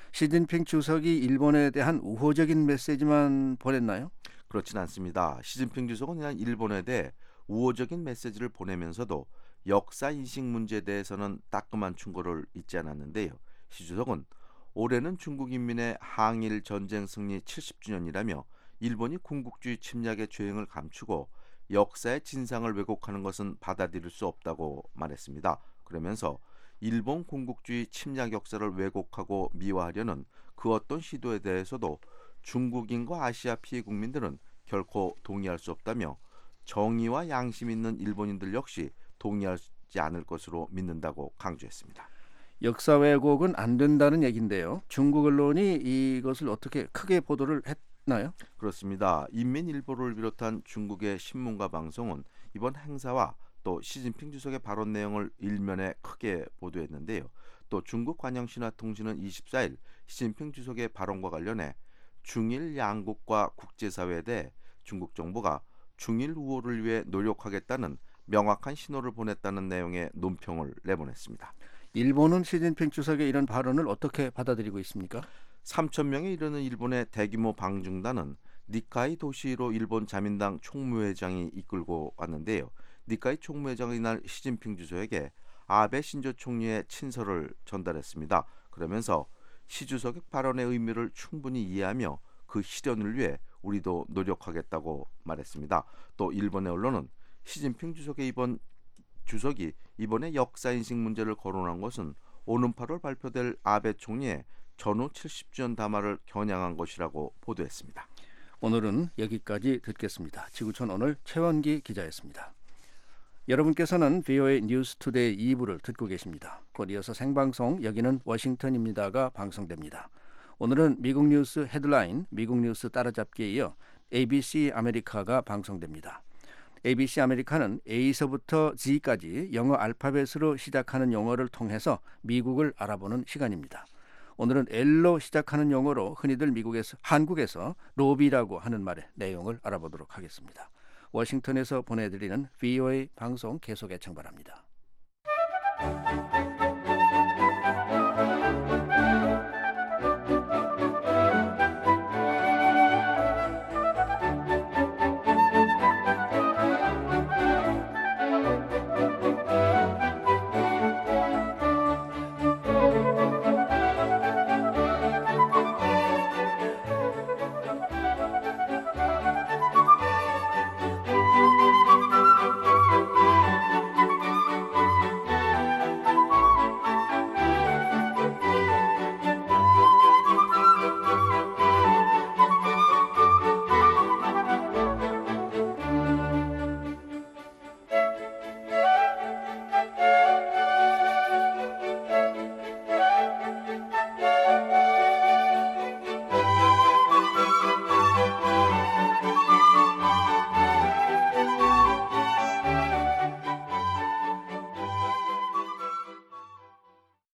S3: 시진핑 주석이 일본에 대한 우호적인 메시지만 보냈나요?
S1: 그렇진 않습니다. 시진핑 주석은 그냥 일본에 대해 우호적인 메시지를 보내면서도 역사 인식 문제에 대해서는 따끔한 충고를 잊지 않았는데요. 시 주석은 올해는 중국 인민의 항일 전쟁 승리 70주년이라며 일본이 군국주의 침략의 죄행을 감추고 역사의 진상을 왜곡하는 것은 받아들일 수 없다고 말했습니다. 그러면서 일본 군국주의 침략 역사를 왜곡하고 미화하려는 그 어떤 시도에 대해서도 중국인과 아시아 피해 국민들은 결코 동의할 수 없다며 정의와 양심 있는 일본인들 역시 동의하지 않을 것으로 믿는다고 강조했습니다.
S3: 역사 왜곡은 안 된다는 얘기인데요. 중국 언론이 이것을 어떻게 크게 보도를 했나요?
S1: 그렇습니다. 인민일보를 비롯한 중국의 신문과 방송은 이번 행사와 또 시진핑 주석의 발언 내용을 일면에 크게 보도했는데요. 또 중국 관영신화통신은 24일 시진핑 주석의 발언과 관련해 중일 양국과 국제사회에 대해 중국 정부가 중일 우호를 위해 노력하겠다는 명확한 신호를 보냈다는 내용의 논평을 내보냈습니다.
S3: 일본은 시진핑 주석의 이런 발언을 어떻게 받아들이고 있습니까?
S1: 3,000명에 이르는 일본의 대규모 방중단은 니카이 도시히로 일본 자민당 총무회장이 이끌고 왔는데요. 니카이 총무회장은 이날 시진핑 주석에게 아베 신조 총리의 친서를 전달했습니다. 그러면서 시 주석의 발언의 의미를 충분히 이해하며 그 실현을 위해 우리도 노력하겠다고 말했습니다. 또 일본의 언론은 시진핑 주석이 이번에 역사인식 문제를 거론한 것은 오는 8월 발표될 아베 총리의 전후 70주년 담화를 겨냥한 것이라고 보도했습니다.
S3: 오늘은 여기까지 듣겠습니다. 지구촌 오늘 최원기 기자였습니다. 여러분께서는 VOA 뉴스투데이 2부를 듣고 계십니다. 곧 이어서 생방송 여기는 워싱턴입니다가 방송됩니다. 오늘은 미국 뉴스 헤드라인, 미국 뉴스 따라잡기에 이어 ABC 아메리카가 방송됩니다. ABC 아메리카는 A서부터 Z까지 영어 알파벳으로 시작하는 용어를 통해서 미국을 알아보는 시간입니다. 오늘은 L로 시작하는 용어로 흔히들 한국에서 로비라고 하는 말의 내용을 알아보도록 하겠습니다. 워싱턴에서 보내드리는 VOA 방송 계속 애청 바랍니다.